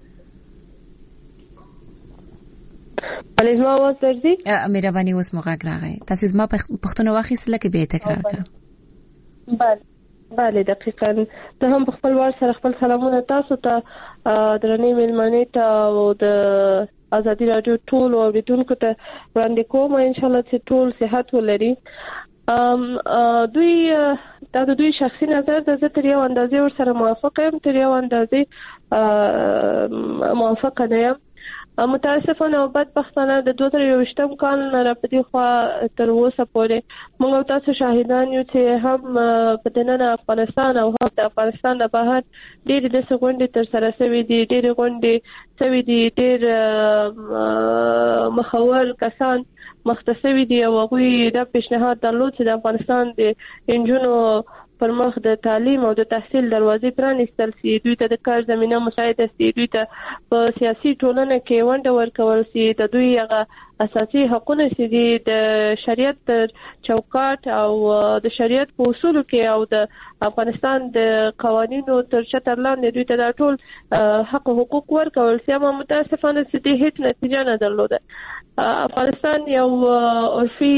بلې زما आवाज درځي مهرباني اوس مو غږ راغی تاسو زما پښتون واخیستل کې به تکرار کړئ بله بله دقیقاً ته هم خپل وار سره خپل سلامونه تاسو ته درنې مېلمنې ته او د ازادي رادیو ټول اوریدونکو ته وړاندې کوم ان شاء الله چې ټول صحت ولري ام دوی دا د دوی شخصي نظر د زه تر یو اندازې ور سره موافق یم تر یو اندازې موافق نه یم متاسفانه او بدبختانه د دوه هزار یوویشتم کال نه په دې خوا تر اوسه پورې موږ تاسو شاهدان یو چې هم په دننه افغانستان او هم د افغانستان د بهر ډېر د سګونډې تر سره شوي دي ډېر غونډې شوي دي ډېر مخاور کسان مختصوي دي او هغوی دا پیشنهاد درلود چې د افغانستان د انجونو پر مخ د تعلیم او د تحصیل دروازې پرانیستل سي، دوی ته د کار زمينه مساعده سي، دوی ته په سیاسي ټولنه کې ونډه ورکول سي، د دوی هغه اساسي حقوقونه سي د شریعت چوکاټ او د شریعت په اصولو کې او د افغانستان د قوانینو تر چتر لاندې دوی ته د ټول حق او حقوق ورکول سي. اما متاسفانه چې د هیڅ نتیجه نه درلوده. افغانستان یو عرفي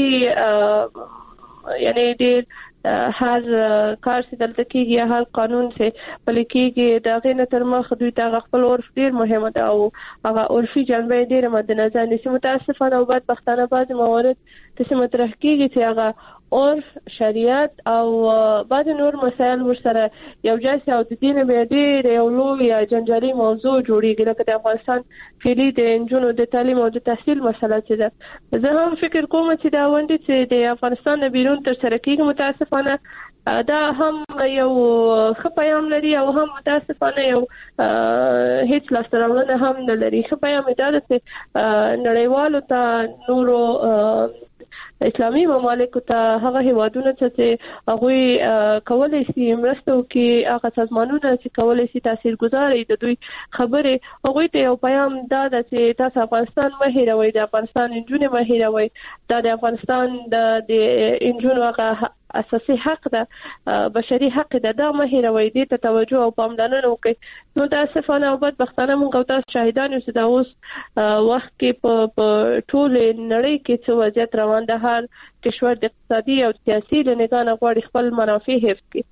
یعنی ډېر هر کار چې دلته کېږي یا هر قانون چې پلی کېږي د هغې نه تر مخ دوی ته هغه خپل عرف ډېر مهمه ده او هغه عرفي جنبه یې ډېره مد نظر نیسي. متاسفانه او بدبختانه بعضې موارد داسې مطرح کېږي چې هغه عرف، شریعت او بعضې نور مسایل ورسره یو ځای سي او د دې نه بیا ډېر یو لویه جنجالي موضوع جوړېږي، لکه د افغانستان فعلي د نجونو د تعلیم او د تحصیل مسله چې ده. زه هم فکر کوم چې دا ونډې چې د افغانستان نه بیرون ترسره کېږي متاسفانه دا هم یو ښه پیغام لري او هم متاسفانه یو هیڅ لاسته راوړنه هم نه لري. ښه پیغام یې دا ده چې نړیوالو ته نورو اسلامي ممالکو ته هغه هیوادونه چې هغوی کولی شي مرسته وکړي، هغه سازمانونه چې کولی شي تاثیرګذاره وي د دوی خبرې هغوی ته یو پیغام دا ده چې تاسو افغانستان مه هېروئ، د افغانستان نجونې مه هېروئ، دا د افغانستان د نجونو هغه اساسي حق ده، بشري حق ده، دا مه هېروئ، دې ته توجه او پاملرنه وکړئ. متاسفانه او بدبختانه موږ او تاسو شاهدان یو چې دا اوس وخت کې په ټولې نړۍ کې څه وضعیت روان ده. هر کشور د اقتصادي او سیاسي له نګاه نه غواړي خپل منافع حفظ کړي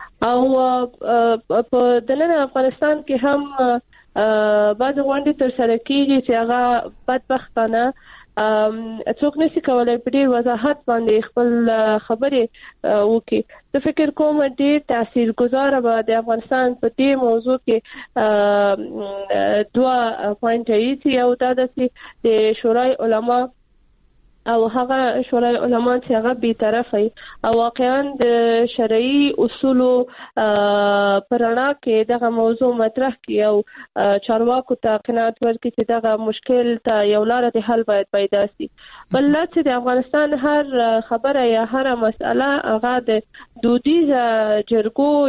او په دننه افغانستان کې هم بعضې غونډې ترسره کېږي چې هغه بدبختانه څوک نشي کولای په ډېر وضاحت باندې خپل خبرې وکړي. زه فکر کوم ډېر تاثیرګذاره به د افغانستان په دې موضوع کې دوه پوینټه ایسي. یو دا ده چې د شورای علما او هغه شورای علما چې هغه بی‌طرفه وي او واقعا د شرعي اصولو په رڼا کې دغه موضوع مطرح کړي او چارواکو ته قناعت ورکړي چې دغه مشکل ته یو لاره د حل باید پیدا شي. بل دا چې د افغانستان هر خبره یا هر مسئله هغه د دودیزه جرګو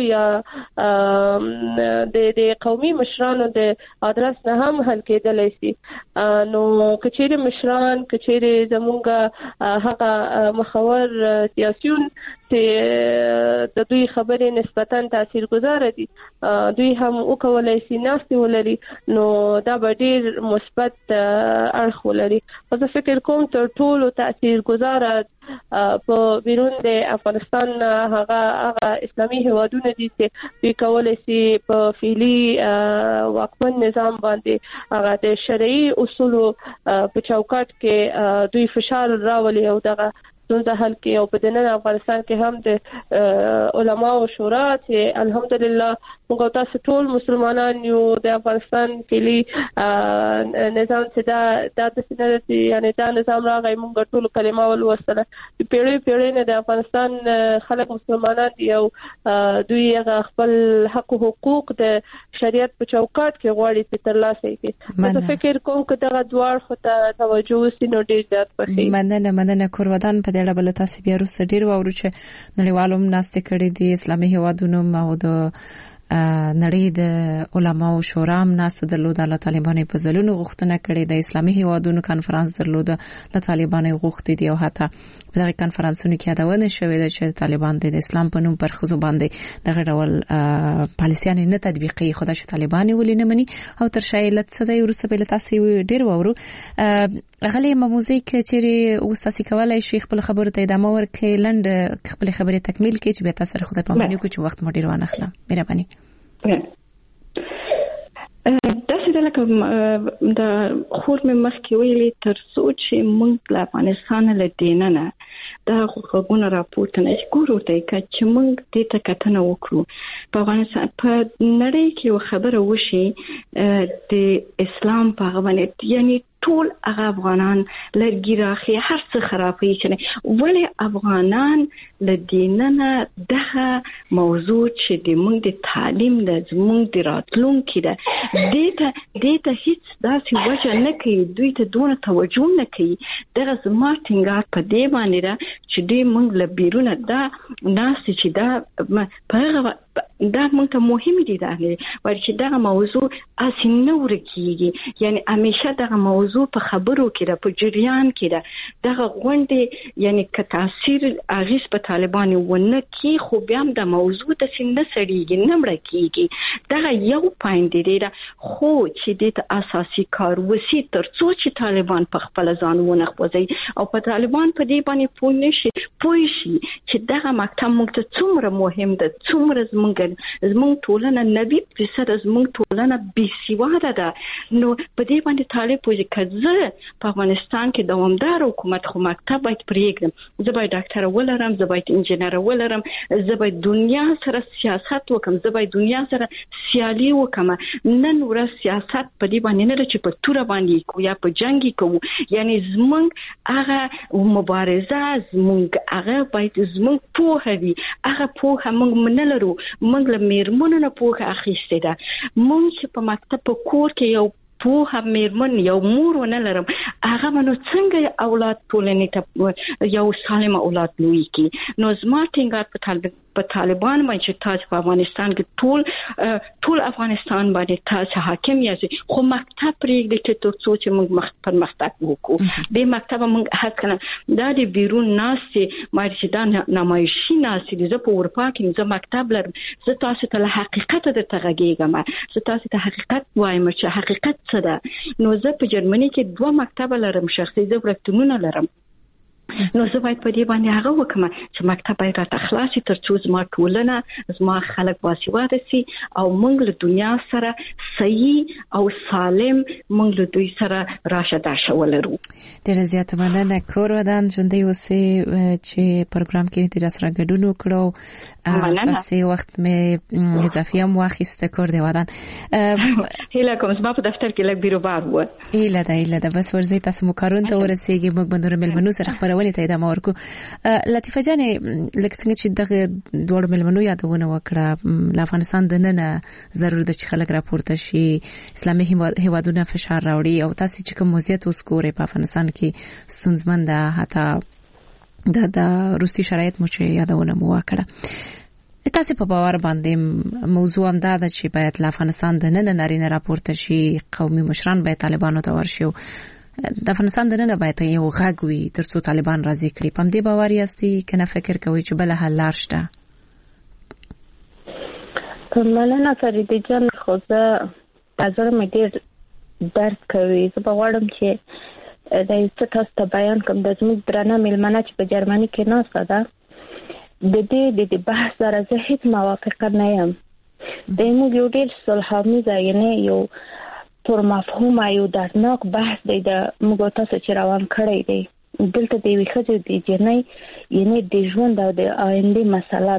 یا د قومي مشرانو د ادرس نه هم حل کېدلی شي. نو که چیرې مشران، که چیرې زموږ هغه مخور سیاسیون چې د دوی خبرې نسبتاً تاثیرګذاره دي دوی هم وکولای شي ناستې ولري، نو دا به ډېر مثبت اړخ ولري. خو زه فکر کوم تر ټولو تاثیرګذاره په بیرون د افغانستان هغه هغه اسلامي هیوادونه دي چې دوی کولی شي په فعلي واکمن نظام باندې هغه د شرعي اصولو په چوکاټ کې دوی فشار راولي او دغه ستونزه حل کړي. او په دننه افغانستان کې هم د علماو شورا چې الحمدلله موږ او تاسو ټول مسلمانان یو، د افغانستان فعلي نظام چې دا دا داسې نه ده چې یعنې دا نظام راغی موږ ټولو کلمه ولوستله. د پیړۍ پیړۍ نه د افغانستان خلک مسلمانان دي او دوی هغه خپل حق او حقوق د شریعت په چوکاټ کې غواړي چې ترلاسه کړي. زه فکر کوم که دغه دواړو ته توجه وشي نو ډېر زیات پخېږي. مننه مننه کورودان. په دې اړه بل تاسو بیا وروسته ډېر واورو چې نړیوالو هم ناستې کړې دي، اسلامي هیوادونو او د نړۍ د علماو شورا هم ناسته درلوده، له طالبانو په ځلونو غوښتنه کړې، د اسلامي هیوادونو کانفرنس درلوده، له طالبانو غوښتي دي او حتی په دغه کانفرنسونو کې یادونه شوې ده چې طالبان د اسلام په نوم پر ښځو باندې دغه ډول پالیسیانې نه تطبیقوي، خو دا چې طالبان یې ولې نه مني او تر شا علت څه دی وروسته به له تاسو ډېر واورو. غلې مموزي کې چیرې اوس تاسو کولای شئ خپل خبرو ته ادامه ورکړئ، لنډ خپل خبرې تکمیل کړئ چې بیا تاسو سره خدای پاماني وکړو چې وخت مو ډېر وانه خلا. مهرباني. داسې ده لکه د خور مې مخکې ویلي تر څو چې موږ له افغانستان له دننه دا غږونه راپورته نه ګورو ته چې موږ دې ته کتنه وکړو. په افغانستان په نړۍ کې یو خبره وشي د اسلام په هغه باندې یعنی ټول هغه افغانان لرګي راخي هر څه خرابوي چې ولې افغانان له دیننه دغه موضوع چې د موږ د تعلیم د زموږ د راتلونکي ده دې ته دې ته هیڅ داسې وجه نه کوي، دوی ته دونه توجه نه کوي. دغه زما ټینګار په دې باندې ده چې دوی موږ له بیرونه دا ناس چې دا په دا موږ ته مهم دي دا ور چې دا موضوع اسی نور کیږي یعنی همیشه دا موضوع په خبرو کې دا په جریان کې دا دا غونډه یعنی ک تاثیر اغیز په طالبان ونه کی خو بیا هم د موضوع د سینه سړیږي نمړه کیږي دا یو پاینټ دی دا خو چې د اساسي کار وسی تر څو چې طالبان په خپل ځان ونه خوځي او په طالبان په دې باندې پوه نشي پوه شي چې دا مکتب موږ ته څومره مهم ده څومره زمونږ زمونږ ټولنه نبی فیصد زمونږ ټولنه بېسواده ده نو په دې باندې طالب پوهیږي که زه په افغانستان کې دوامدار حکومت خو مکتب باید پرېږدم زه باید ډاکټره ولرم زه باید انجینره ولرم زه باید دنیا سره سیاست وکم زه باید دنیا سره سیالي وکم نن ورځ سیاست په دې باندې نه چې په توره باندې کو یا په جنگي کوو یعنی زمونږ هغه مبارزه زمونږ هغه باید زمونږ پوهه وي هغه پوهه موږ نه لرو موږ له میرمنو نه پوهه اخیستې ده موږ چې په مکتب په کور کې یو پوهه میرمن یو مور ونه لرم هغه منو څنګه اولاد ټولنې ته یو سالم اولاد لوي کی نو زما ټینګار په طالب په طالبان باندې چې تاسو په افغانستان کې ټول ټول افغانستان باندې تاسو حاکم یاست خو مکتب پرېږدي چې تر څو چې موږ مخ پر مختک وکړو د مکتب موږ هڅه دا د بیرون ناس چې چې دا نمایشي ناس دي زه په اروپا کې زه مکتب لرم زه تاسو ته حقیقت د تغږیږم زه تاسو ته حقیقت وایم چې حقیقت څه ده نو زه په جرمني کې دوه مکتب لرم شخصي زه ورکتونونه لرم نو زه باید په دې باندې هغه وکم چې مکتب باید راته خلاص تر څو زما ټولنه زما خلک باسواده سي او موږ له دنیا سره صحیح او سالم موږ له دوی سره راشه داشه ولرو ډېر زیات مننه کور ودان ژوندۍ اوسې چې پروګرام کې تیر سره ګډون وکړو تاسو وخت مې اضافي هم واخیسته کور دی ودان هیله کوم زما په دفتر کې لږ بیروبار و هیله ده هیله ده بس ورځي تاسو مو کارون ته ورسېږي موږ بندر ملمنو سره خبرونه ته ادامه ورکو لطیفه جانې لکه څنګه چې دغه دوړ ملمنو یادونه وکړه ل افغانستان د نن ضرورت چې خلک راپورته شي اسلامي هیوادونه فشار راوړي او تاسو چې کوم وضعیت اوس ګورئ په افغانستان کې ستونزمن ده حتی د د روسي شرایط مو چې یادونه مو وکړه تاسو په باور باندې موضوع هم دا ده چې باید ل افغانستان د نن نارینه راپورته شي قومي مشران باید طالبانو ته ورشي د افغانستان د نن باید یو غږ وي ترڅو طالبان راضي کړي پم دې باور یاستي کنه فکر کوي چې بل حل لار شته مننه فریده جان خو زه نظر مې ډېر درد کوي زه به غواړم چې دا یو څه تاسو ته بیان کوم د زموږ درنه میلمنه چې په جرمني کې ناسته ده د دې د دې بحث سره زه هیڅ موافقه نه یم د موږ یو ډېر صلحآمیزه یعنی یو پر مفهوم یو دردناک بحث دی د موږ تاسو چې روان کړی دی دلته د وی خځو د جنۍ یعنی د ژوند او د آینده مسله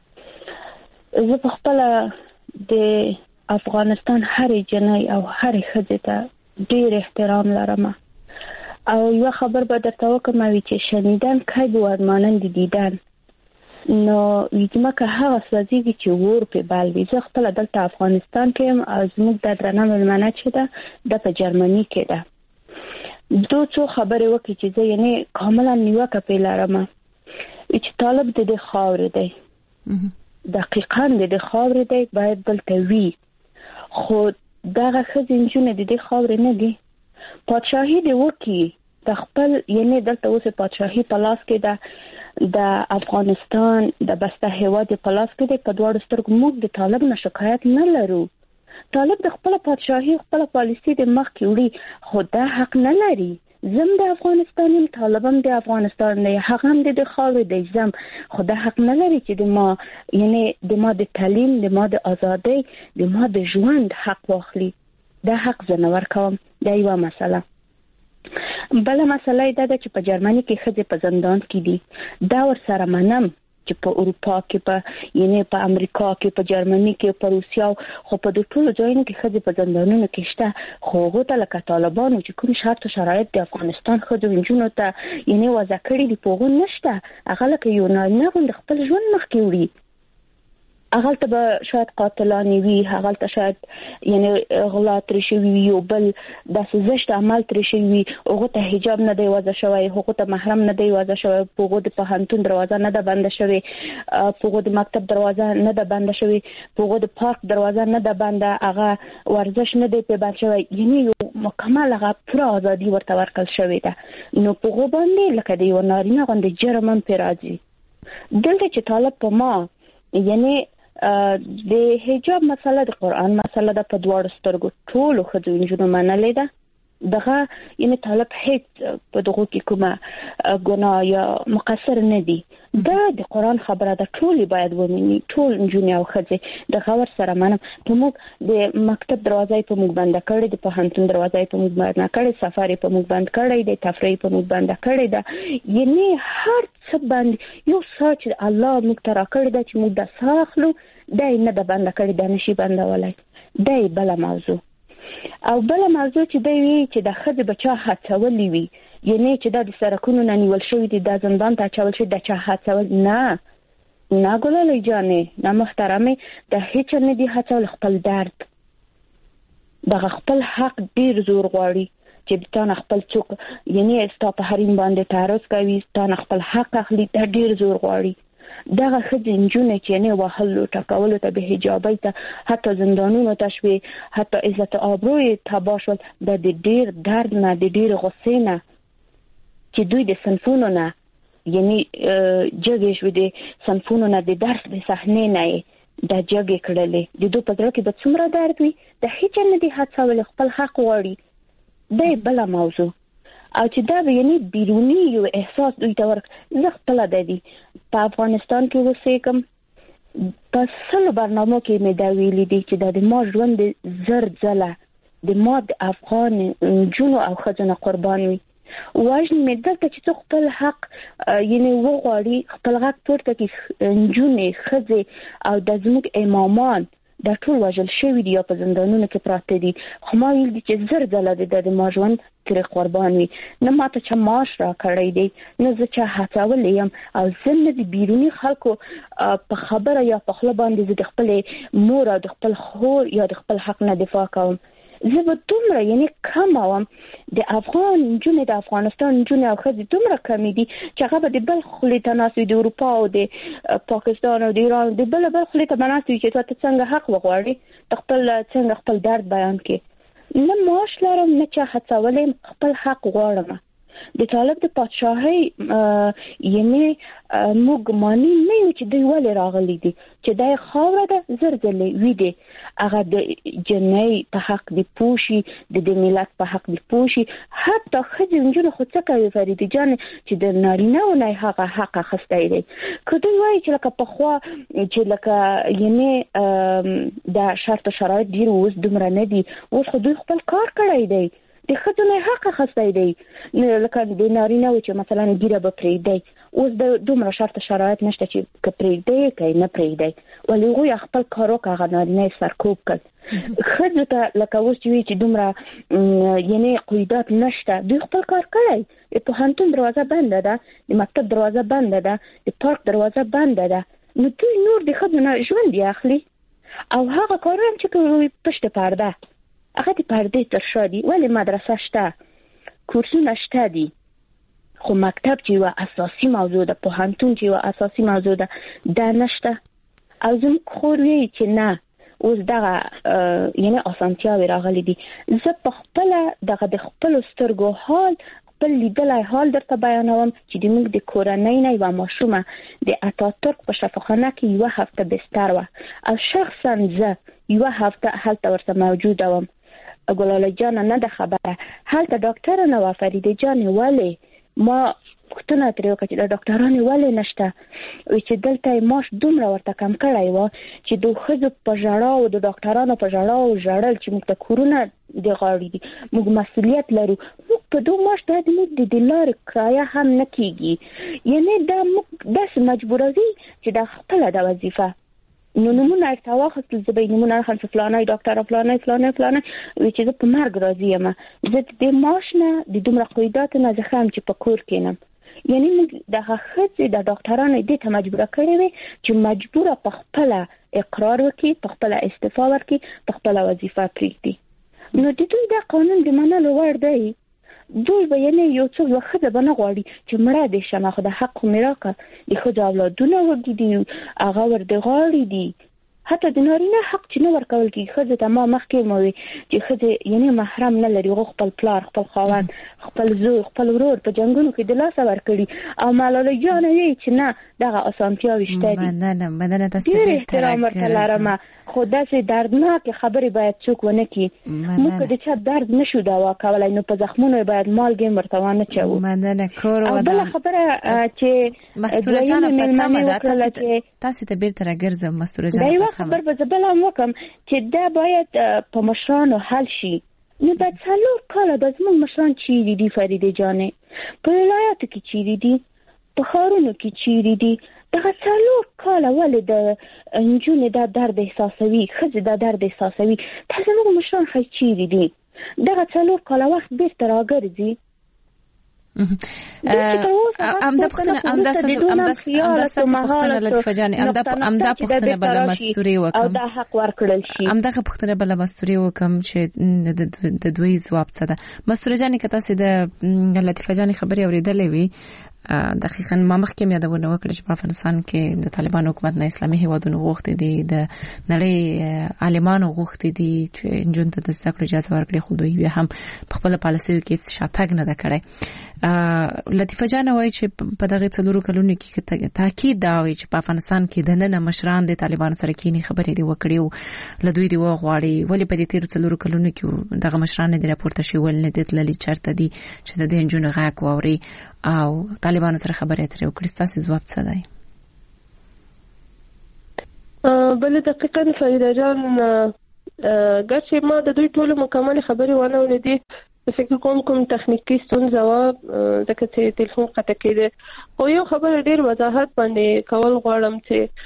ده زه په خپل د افغانستان هر جنۍ او هر خځې ته ډېر احترام لرم او یو خبر به درته وکم چې شنیدن کی بود مانند دیدن نو یګما که هغه سوځيږي چې ور په بال وي زه خپل دلته افغانستان کې او زموږ د درنه ملمنه چې ده د په جرمني کې ده دوه څو خبرې وکړي چې زه یعنی کاملا نیوکه په لارم چې طالب د دې خاور دی دقیقاً د دې خاور دی باید دلته وي خو دغه خزینجونه د دې خاور نه دي پادشاهي دی وکي د خپل یعنی دلته اوس پادشاهي په لاس کې ده د افغانستان د بسته هیواد په لاس کې د پدوړ سترګ موږ د طالب نه شکایت نه لرو طالب د خپل پادشاهي خپل پالیسي د مخ کې وړي خو دا حق نه لري زم د افغانستان هم طالبم د افغانستان نه هغه هم د خاورې د زم خو دا حق نه لري چې د ما یعنی د ما د تعلیم د ما د ازادۍ د ما د ژوند حق واخلي دا حق زنور کوم دا یو مسله بل مسله دا ده چې په جرمني کې خځې په زندان کې دي دا ور سره منم چې په اروپا کې په یعنی په امریکا کې په جرمني کې په روسیا خو په ټولو ځایونو کې خځې په زندانونو کې شته خو هغه ته لکه طالبانو چې کوم شرط او شرایط د افغانستان خځو انجونو ته یعنی وضع کړی دي په هغه نشته هغه لکه یو نه نه خپل ژوند مخ کې وړي هغه ته به شاید قاتلانی وي، هغه ته شاید یعنی غلا ترې شوي وي او بل داسې زشت عمل ترې شوي وي، هغه ته حجاب نه دی وضع شوی، هغه ته محرم نه دی وضع شوی، هغه د پوهنتون دروازه نه ده بنده شوې، هغه د مکتب دروازه نه ده بنده شوې، هغه د پارک دروازه نه ده بنده، هغه ورزش نه دی په بند شوی، یعنی یو مکمل هغه پوره ازادي ورته ورکړل شوې ده. نو په هغه باندې لکه د یو نارینه غوندې جرم هم پرې راځي. دلته چې طالب په ما یعنی د حجاب مسله د قرآن مسله ده، په دواړو سترګو ټولو ښځو نجونو منلې ده. دغه یعنی طالب هیڅ په دغه کې کومه ګناه یا مقصر نه دي. دا د قرآن خبره ده، ټول باید ومني، ټول نجونې او ښځې. دغه ور سره منم په موږ د مکتب دروازه په موږ بنده کړې، د پوهنتون دروازه په موږ بنده کړې، سفر په موږ بند کړې، د تفریح په موږ بنده کړې ده. یعنی هر څه باندې یو ساعت الله موږ ته راکړی ده چې موږ د ساخلو دای نه د بنده کړې، د نشي بندولای. دای بل موضوع او بل موضوع چې دی وی چې د ښځې بچا هڅولې وي، یعنی چې دا د سرکونو نه نیول شوی دي، د زندان ته اچول شوی، د چا هڅول نه نه ګلالۍ جانې، نه محترمې، د هیڅ نه دي هڅول. خپل درد دغه خپل حق ډیر زور غواړي چې تاسو خپل څوک یعنی ستا په حریم باندې تعرض کوي، تاسو خپل حق اخلي، دا ډیر زور غواړي. دغه ښځې نجونې چې نه وهلو ټکولو ته به حجابۍ ته حتی زندانونو ته شوې، حتی عزت آبروی تباه شول، د ډیر درد نه، د ډیر غصې نه چې دوی د صنفونو نه یعنی جګې شوې، د صنفونو نه د درس د صحنې نه د جګې کړلې، د دوی په زړه کې به څومره درد وي. د هیڅ نه دي هڅول، خپل حق غواړي. دا بله موضوع او چې دا یعنی بیرونی یو احساس دوی ته ورک. زه خپله د دې په افغانستان کې اوسېږم، په سلو برنامو کې مې دا ویلي دي چې دا د ما ژوند د زر ځله د ما د افغان نجونو او ښځو نه قربان وي. وژنې مې دلته چې څوک خپل حق یعنی وغواړي، خپل غږ پورته کړي، نجونې، ښځې او د زموږ امامان دا ټول وژل شوي دي یا په زندانونو کې پراته دي. خو ما ویل دي چې زر ځله د د ما ژوند ترې قربان وي. نه ماته چا معاش را کړی دی، نه زه چا هڅولی یم، او زه نه د بیروني خلکو په خبره یا په خوله باندې زه د خپلې مور او د خپل خور یا د خپل حق نه دفاع کوم. زه به دومره یعنی کم وم، د افغان نجونې، د افغانستان نجونې او ښځې دومره کمې دي چې هغه به د بل خولې ته ناست وي، د اروپا او د پاکستان او د ایران د بل بل خولې ته به ناست وي چې ته څنګه حق وغواړې، د خپل څنګه خپل درد بیان کړې. نه معاش لرم، نه چا هڅولی، خپل حق غواړم. د طالب د پادشاهۍ یعنی موږ مانی نه یو چې دوی ولې راغلي دي، چې دا خاوره ده زر ځلې وي دي، هغه د جنۍ په حق دی پوشي، د د ملت په حق دی پوشي. حتی ښځې نجونې خو څه کوي فریدې جان چې د نارینه‌و نه هغه حق اخیستی دی. که دوی وایي چې لکه پخوا چې لکه یعنی د شرط و شرایط ډېر اوس دومره نه دي، اوس خو دوی خپل کار کړی دی، د ښځو نه حق اخیستی دی. لکه د نارینه‌و چې مثلا ګیره به پرېږدی، اوس د دومره شرط شرایط نشته چې که پرېږدی که نه پرېږدی، ولې هغوی خپل کار وکړه، هغه نارینه یې سرکوب کړ. ښځو ته لکه اوس چې وي چې دومره یعنی قیودات نشته، دوی خپل کار کړی. د پوهنتون دروازه بنده ده، د مکتب دروازه بنده ده، د پارک دروازه بنده ده، نو دوی نور د ښځو نه ژوند یې اخلي. او هغه کارونه چې کوي پشت پرده، هغه د پردې تر شا دي. ولې مدرسه شته، کورسونه شته دي، خو مکتب چې یوه اساسي موضوع ده، پوهنتون چې یوه اساسي موضوع ده، دا نشته. او زموږ خور وایي چې نه، اوس دغه یعنی اسانتیاوې راغلي دي. زه په خپله دغه د خپلو سترګو حال، خپل لیدلی حال درته بیانوم چې د موږ د کورنۍ نه یوه ماشومه د اتاتورک په شفاخانه کې یوه هفته بستر وه، او شخصا زه یوه هفته هلته ورته موجوده وم. ګلالۍ جانه نه ده خبره، هلته ډاکټره نه وه فریدې جانې. ولې؟ ما پوښتنه ترې وکړه چې د ډاکټرانې ولې نشته؟ وایي چې دلته یې معاش دومره ورته کم کړی و چې د ښځو په ژړا او د ډاکټرانو په ژړا او ژړل چې موږ ته کورونه د غاړې دي، موږ مسؤلیت لرو، موږ په دو معاش دا د موږ د لارې کرایه هم نه کېږي. یعنې دا موږ داسې مجبوروي چې دا خپله ده وظیفه. نو نمونه ارته واخستل، زه به یې نمونه اخلم چې فلانی ډاکټره فلانی فلانی فلانی وایي چې زه په مرګ راضي یم. زه د دې معاش نه، د دومره قیوداتو نه زه ښه یم چې په کور کښېنم. یعنی موږ د خځې د ډاکټرانو دې ته مجبور کړی وي چې مجبوره په خپل اقرار وکړي، په خپل استعفا ورکړي، په خپل وظیفه پریږدي. نو د دوی د قانون د منلو وړ دی. دوی به یعنی یو څو وخت به نه غواړي چې مړه دې شمه خو د حق میراکه د خو د اولادونه وګړي دي هغه ور د غاړي دي. حتی د نارینه حق چې نه ورکول کیږي. خځه ته ما مخکې مو وی چې خځه یعنی محرم نه لري، خپل پلار، خپل خاوند، خپل زوی، خپل ورور په جنگونو کې د لاس ورکړي او ملاله جان یې چې نه دغه اسانتیا وشته دي. مننه مننه تاسو ته احترام ورته خو داسې دردناک خبرې باید څوک ونه کړي. موږ د چا درد نشو دوا کولای، نو په زخمونو باید مالګې مرتوانه چوو. مننه کور و بل خبره چې مستوره جان په تمه ده تاسو ته بیرته راګرځم. مستوره جان په خبر به زبل هم وکم چې دا باید په مشرانو حل شي. نو دا څلور کاله د زموږ مشران چیرې دي فریده جانې؟ په ولایاتو کې چیرې دي؟ په ښارونو کې چیرې دي؟ دغه څلور کاله ولې د نجونې دا درد احساسوي، ښځې دا درد احساسوي؟ دا زموږ مشران ښایي چیرې دي؟ دغه څلور کاله وخت بیرته راګرځي. امدا پختنه امدا امدا پختنه لطفا جان امدا امدا پختنه بل مستوري وکم او دا حق ورکړل شي. امدا پختنه بل مستوري وکم چې د دوی جواب څه ده. مستوره جان کته سي د لطفا جان خبري اوریدلې وي. دقیقاً ما مخکې یادونه وکړه چې په افغانستان کې د طالبان حکومت نه اسلامي هیوادونو غوښتي دي، د نړۍ عالمانو غوښتي دي چې جون ته د زده کړو اجازه ورکړي، خو دوی بیا هم په خپل پالیسیو کې شاتګ نه ده کړی. لطیفه جان وایي چې په دغه څلورو کلونو کې تاکید دا وایي چې په افغانستان کې د نن مشران د طالبانو سره کینی خبرې دی وکړي او له دوی دی وغواړي ولې په دې تیر څلورو کلونو کې دغه مشران د راپورته شي ول نه دتللی چرته دي چې د دې جون غاک ووري او طالبانو سره خبرې اترې وکړي. تاسو ځواب څه دی؟ بل دقیقاً فریده جان ګرچې ما د دوی ټولو مکمل خبرې ونه ولیدې، فکر کوم کوم تخنیکی ستونزه و دغه چې ټلیفون قطع کېده. خو یو خبره ډیر وضاحت باندې کول غواړم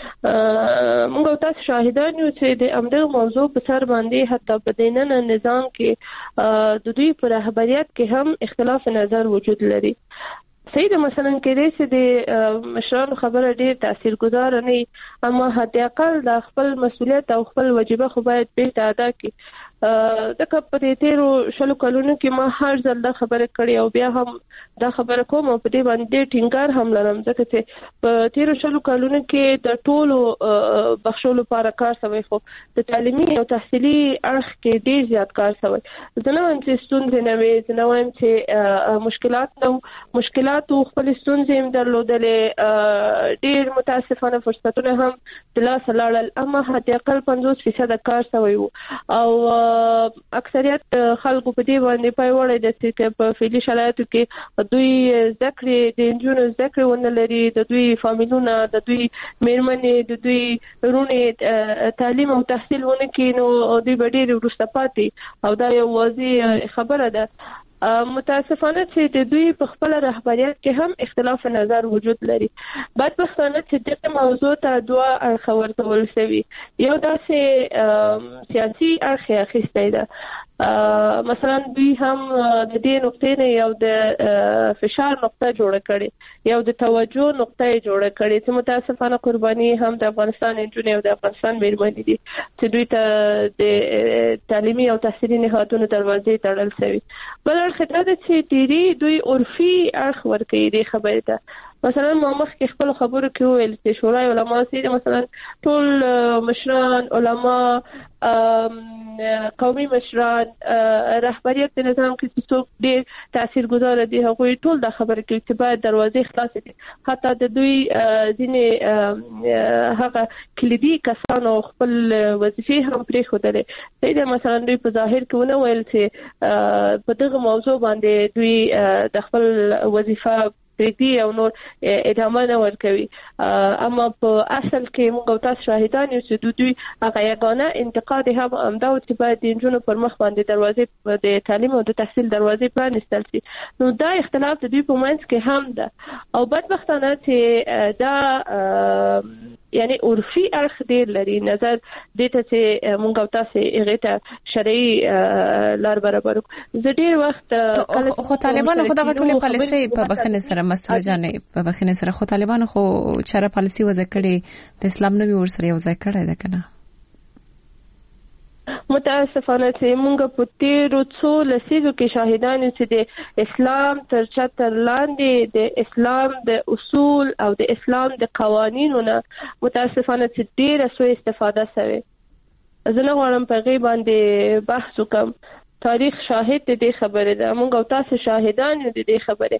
چې موږ تاسو شاهدان یو چې د امدغه موضوع په سر باندې حتی په دیننه نظام کې د دوی پر رهبریت کې هم اختلاف نظر وجود لري. صحیح ده، مثلا کېدای شي د مشرانو خبره ډیر تاثیرګذار نه، اما حتی اقل د خپل مسؤلیت او خپل واجبه خو باید بیرته ادا کړي. دغه په دې تیرو شلو کلونو کې ما هر ځل دا خبره کړې او بیا هم دا خبره کوم او په دې باندې ټینګار هم لرم ځکه چې په تیرو شلو کلونو کې د ټولو بخښلو لپاره کار شوی، خو د تعلیمي او تحصیلي اړخ کې ډیر زیات کار شوی. زه نه وایم چې ستونزې نه وي، زه نه وایم چې مشکلات نه مشکلات او خپل ستونزې هم درلودلې، ډیر متاسفانه فرصتونه هم د لاسه لاړل، اما حتی اقل پنځوس فیصد کار شوی و او اکثریت خلکو په دې باندې پای وړي چې په فعلي شرایطو کې دوی ذکر د انجونو ذکر ونه لري، د دوی فامیلونه، د دوی میرمنې، د دوی رونه تعلیم او تحصیل ونه کې، نو دوی به ډېر وروسته پاتې او دا یو واضح خبره ده. متاسفانه چې د دوی په خپل رهبریت کې هم اختلاف نظر وجود لري. بدبختانه چې دغه موضوع ته دوه اړخ ورکول شوی، یو داسې سیاسي اړخ اخیستی ده، مثلا دوی هم د دې نقطې نه یو د فشار نقطه جوړه کړي، یو د توجه نقطه جوړه کړي چې متاسفانه قرباني هم د افغانستان نجونې او د افغانستان میرمنې دي چې دوی ته د تعلیمي او تحصیلي نهادونو دروازې تړل شوي. بل اړخ دا ده چې ډېری دوی عرفي اړخ ورکوي دې خبرې ته. مثلا ما مخکې خپل خبرو کې وویل چې شورای علما سي مثلا ټول مشران علما قومي مشران رهبریت د نظام کې څوک ډېر تاثیرګذار دي، هغوی ټول دا خبره کوي چې باید دروازې خلاصې دي. حتی د دوی ځینې هغه کلیدي کسانو خپل وظیفې هم پرېښودلې. صحیح ده، مثلا دوی په ظاهر کې ونه ویل چې په دغه موضوع باندې دوی د خپل وظیفه پریږدي او نور ادامه نه ورکوي، اما په اصل کې موږ تاسو شاهدان یو چې دوی هغه یګانه انتقاد هم امدا او چې باید د انجونو پر مخ باندې دروازې د تعلیم او د تحصیل دروازې پرانستل شي. نو دا اختلاف د دوی په منځ کې هم ده او بدبختانه چې دا یعنی عرفي اړخ ډیر لري نظر دته چې مونږ او تاسو هغه ته شرعي لار برابر زه ډیر وخت خو طالبان خو دغه ټولې پالیسي په بخنه سره مسله جانې په بخنه سره خو طالبان خو چاره پالیسي وځ کړي د اسلام نوې ورسره یو ځای کړی ده کنه متاسفانه چې موږ په تیرو څو لسیزو کې شاهدان یو چې د اسلام تر چتر لاندې د اسلام د اصول او د اسلام د قوانینو نه متاسفانه چې ډیره سوء استفاده شوه زه نه غواړم په غي باندې بحث وکم تاریخ شاهد دې خبره ده موږ او تاسو شاهدان یو دې خبره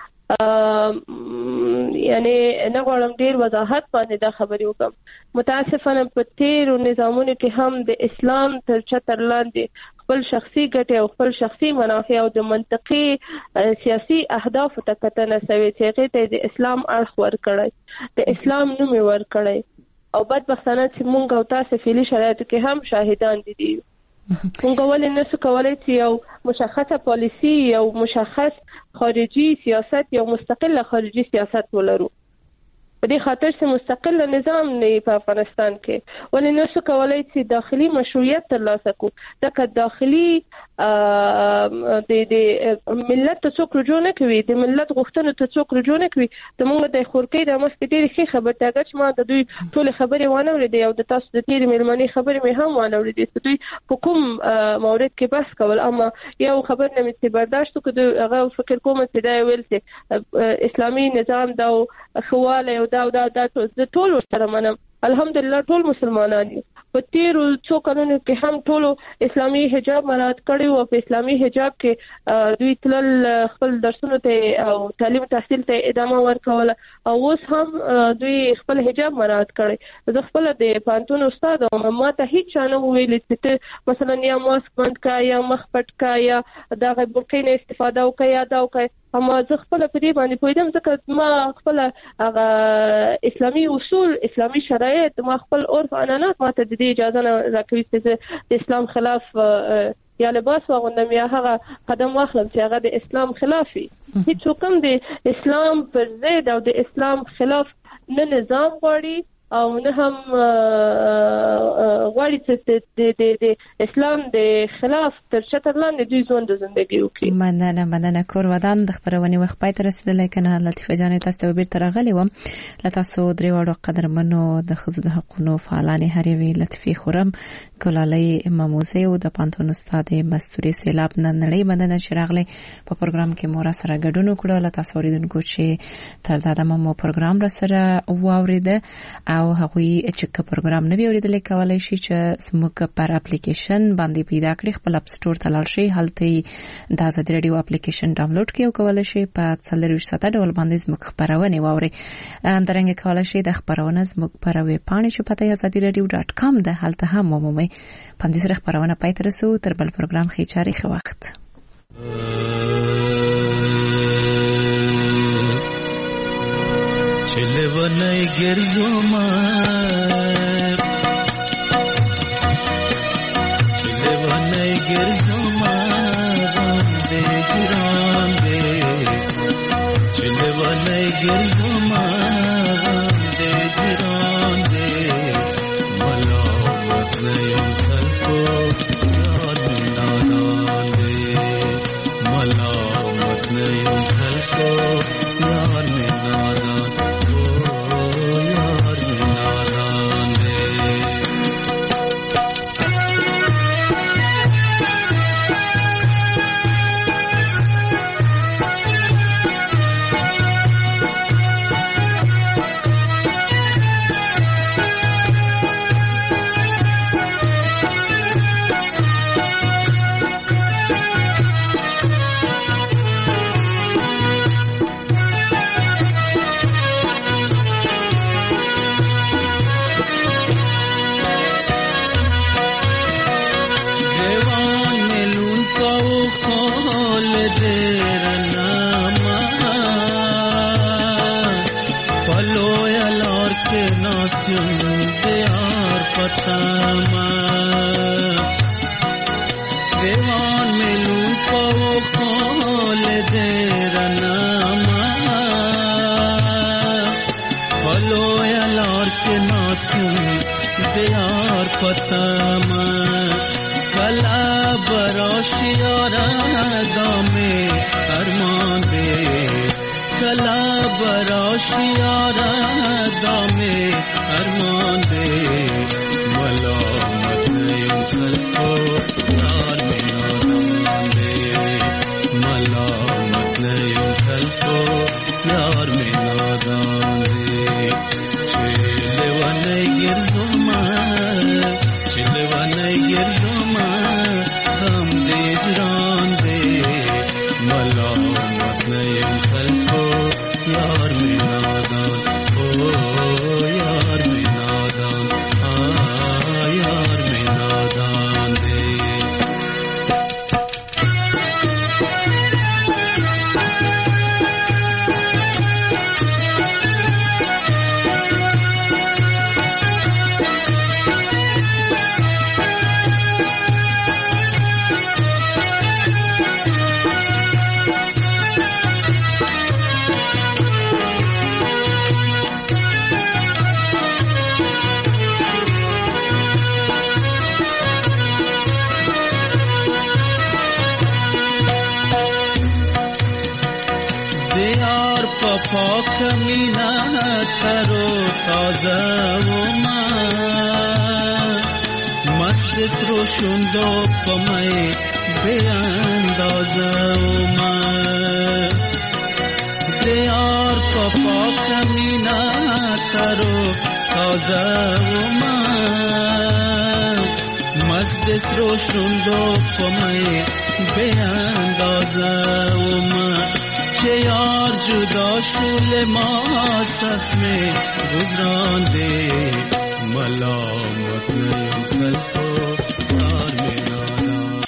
یعنی نه غواړم ډیر وضاحت باندې دا خبرې وکم متاسفانه په تیرو نظامونو کې هم د اسلام تر چتر لاندې خپل شخصي ګټې او خپل شخصي منافع او د منطقي سیاسي اهداف ته کتنه سوي چې هغه ته د اسلام اړخ ورکړی د اسلام نوم ورکړی او بدبختانه چې مونږ او تاسو فعلی شرایطو کې هم شاهدان دي مونږ ولې نسو کولای چې یو مشخصه پالیسی یو مشخص خارجي سیاست یا مستقل خارجي سیاست ولرو په دې خاطر چې مستقل نظام نه په افغانستان کې ولې نسو کولای چې داخلي مشروعیت ترلاسه کو دغه داخلي د د ملت ته څوک رجوع نه کوي د ملت غوښتنو ته څوک رجوع نه کوي ته موږ د خورکې د مخکې ډېری ښه خبره ده چې ما د دوی ټول خبرې وانه ورېدې او د تاسو د تیر مېلمنې خبرې مې هم وانه ورېدې چې دوی په کوم مورد کې بحث کول اما یو خبر نه مې برداشت وکړ هغه فکر کوم چې دا ویل چې اسلامي نظام دا خواله او دا دا د ټول سره منم الحمدلله ټول مسلمانان دي په تیرو څو کلونو کې هم ټول اسلامي حجاب مراعات کړي او په اسلامي حجاب کې دوی تل خپل درسونو ته او تعلیم تحصیل ته ادامه ورکوله او اوس هم دوی خپل حجاب مراعات کړي زه خپل د پانتون استاد او ما ته هیڅ نه ویل چې مثلا یا ماسک بند کا یا مخ پټ کا یا دا غوړکې نه استفاده وکړي یا دا وکړي اما زه خپل په دې باندې پوهیدم ځکه ما خپل هغه اسلامي اصول اسلامي شرایط ما خپل عرف عنعنات ما ته د اجازه نه راکوي چې د اسلام خلاف یا لباس واغوندم یا هغه قدم واخلم چې هغه د اسلام خلافي هیڅ کوم د اسلام پر ضد او د اسلام خلاف نه نظام غواړي او نه هم غواړي چې د د اسلام د خلاف تر چتر لاندې دوی ژوند ژوندۍ وکړي مننه مننه کور ودان د خبرونه وخت پای ته رسیدلای کنه لطیفه جان تاسو ته بیرته راغلی وم لتاسو درې وړو قدرمنو د خزو د حقوقو فعالانه هریوی لطیفه خورم ګلالۍ ماموزه او د پانتون استاد مستوري سیلاب نن نړۍ مننه چې راغلی په پروګرام کې مور سره ګډون وکړو لتاسو اوریدونکو چې تر دا دمو پروګرام را سره واوریده او هغوی چې پروګرام نه ویریدل کولای شي چې سموک پر اپلیکیشن باندې پیدا کړئ خپل اپ سٹور ته لاړ شئ هلته د آزاد رادیو اپلیکیشن ډاونلوډ کړئ او کولای شئ په څلور ساته ډول باندې سموک خبرونه واورئ همدارنګه کولای شئ د خبرونه سموک پر ویب پاڼې چې پته آزاد رادیو ډاټ کام ده هلته هم عمومي په دې سره خبرونه پای ته رسو تر بل پروګرام خې چاري خو وخت چله ونای گرزو مار چله ونای گرزو مار دے گرام دے چله ونای گرزو مار دے گرام دے ملاوت نیم سلکو یار نادان دے ملاوت نیم سلکو یار نادان देवान में लूपो खोल दे रनामा फलो या लार के ना کن دیار پتم کلا براشیار دامه ارمان ده کلا براشیار دامه ارمان ده ملامت نیم خلقو یار منادان ده ملامت نیم خلقو یار منادان ده چله و نگر زما چله و نگر زما غم ده جران ده ملامت نیم خلقو یار منادان او یار منادان آ یار منادان ده پاک مینت ترو تازه و من مست روشند و پمی به اندازه و من دیار پاک مینت ترو تازه و من مست روشند و پمی به اندازه و من که یار جدا شول ما سخمه گذرانده ملامت نیم خلقو یار منادان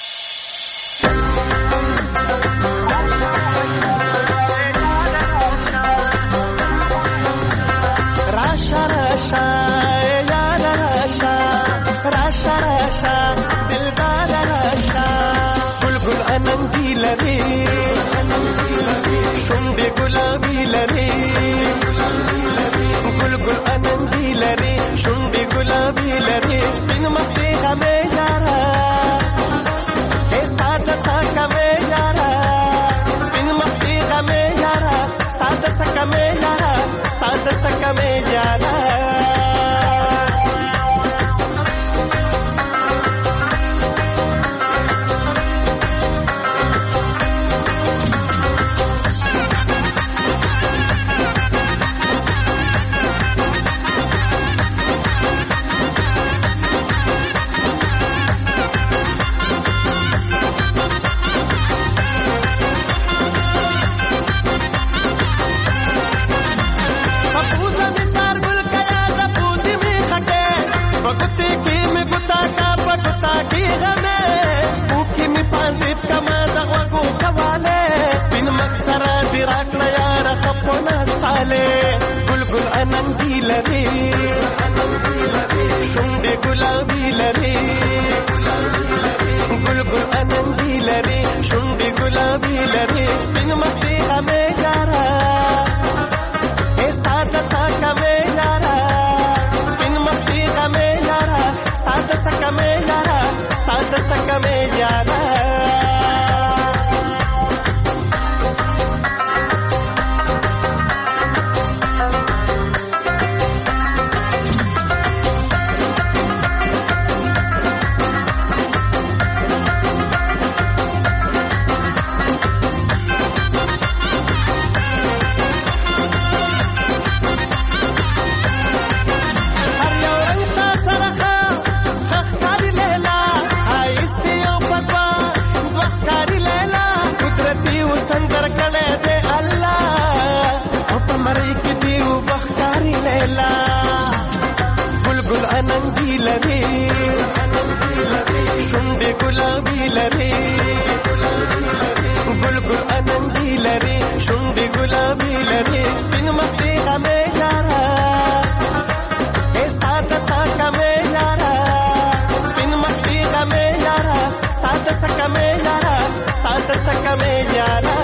راشا راشا یار راشا راشا راشا دلدار راشا بلبل انندی لری شونډې ګلابي لري ګل ګل انندي لري شونډې ګلابي لري سپین مستې غمې یارا ستا د سکه مې یارا سپین مستې غمې یارا ستا د سکه مې یارا ستا د سکه مې یارا ګل ګل انندي لري شونډې ګلابي لري ګل ګل انندي لري شونډې ګلابي لري سپین مستې غمې یارا ستا د سکه مې یارا سپین مستې غمې یارا ستا د سکه مې یارا ستا د سکه مې یارا شونډې ګلابي لري ګل ګل انندي لري شونډې ګلابي لري سپین مستې غمې یارا ستا د سکه مې یارا سپین مستې غمې یارا ستا د سکه مې یارا ستا د سکه مې یارا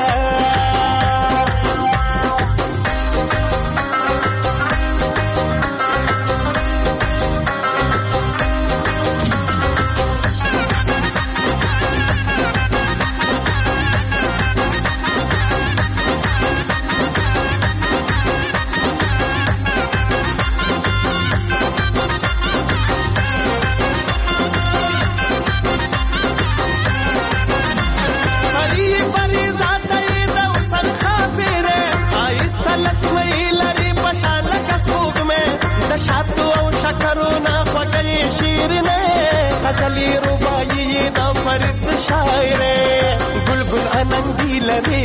ټکرونه خوږې شیرینې غزلې رباعي د فرید شاعرې ګلګل اننګي لري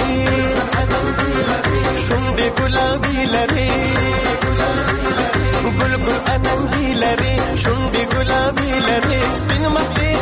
شونډې ګلابي لري ګلګل اننګي لري شونډې ګلابي لري سپین مخ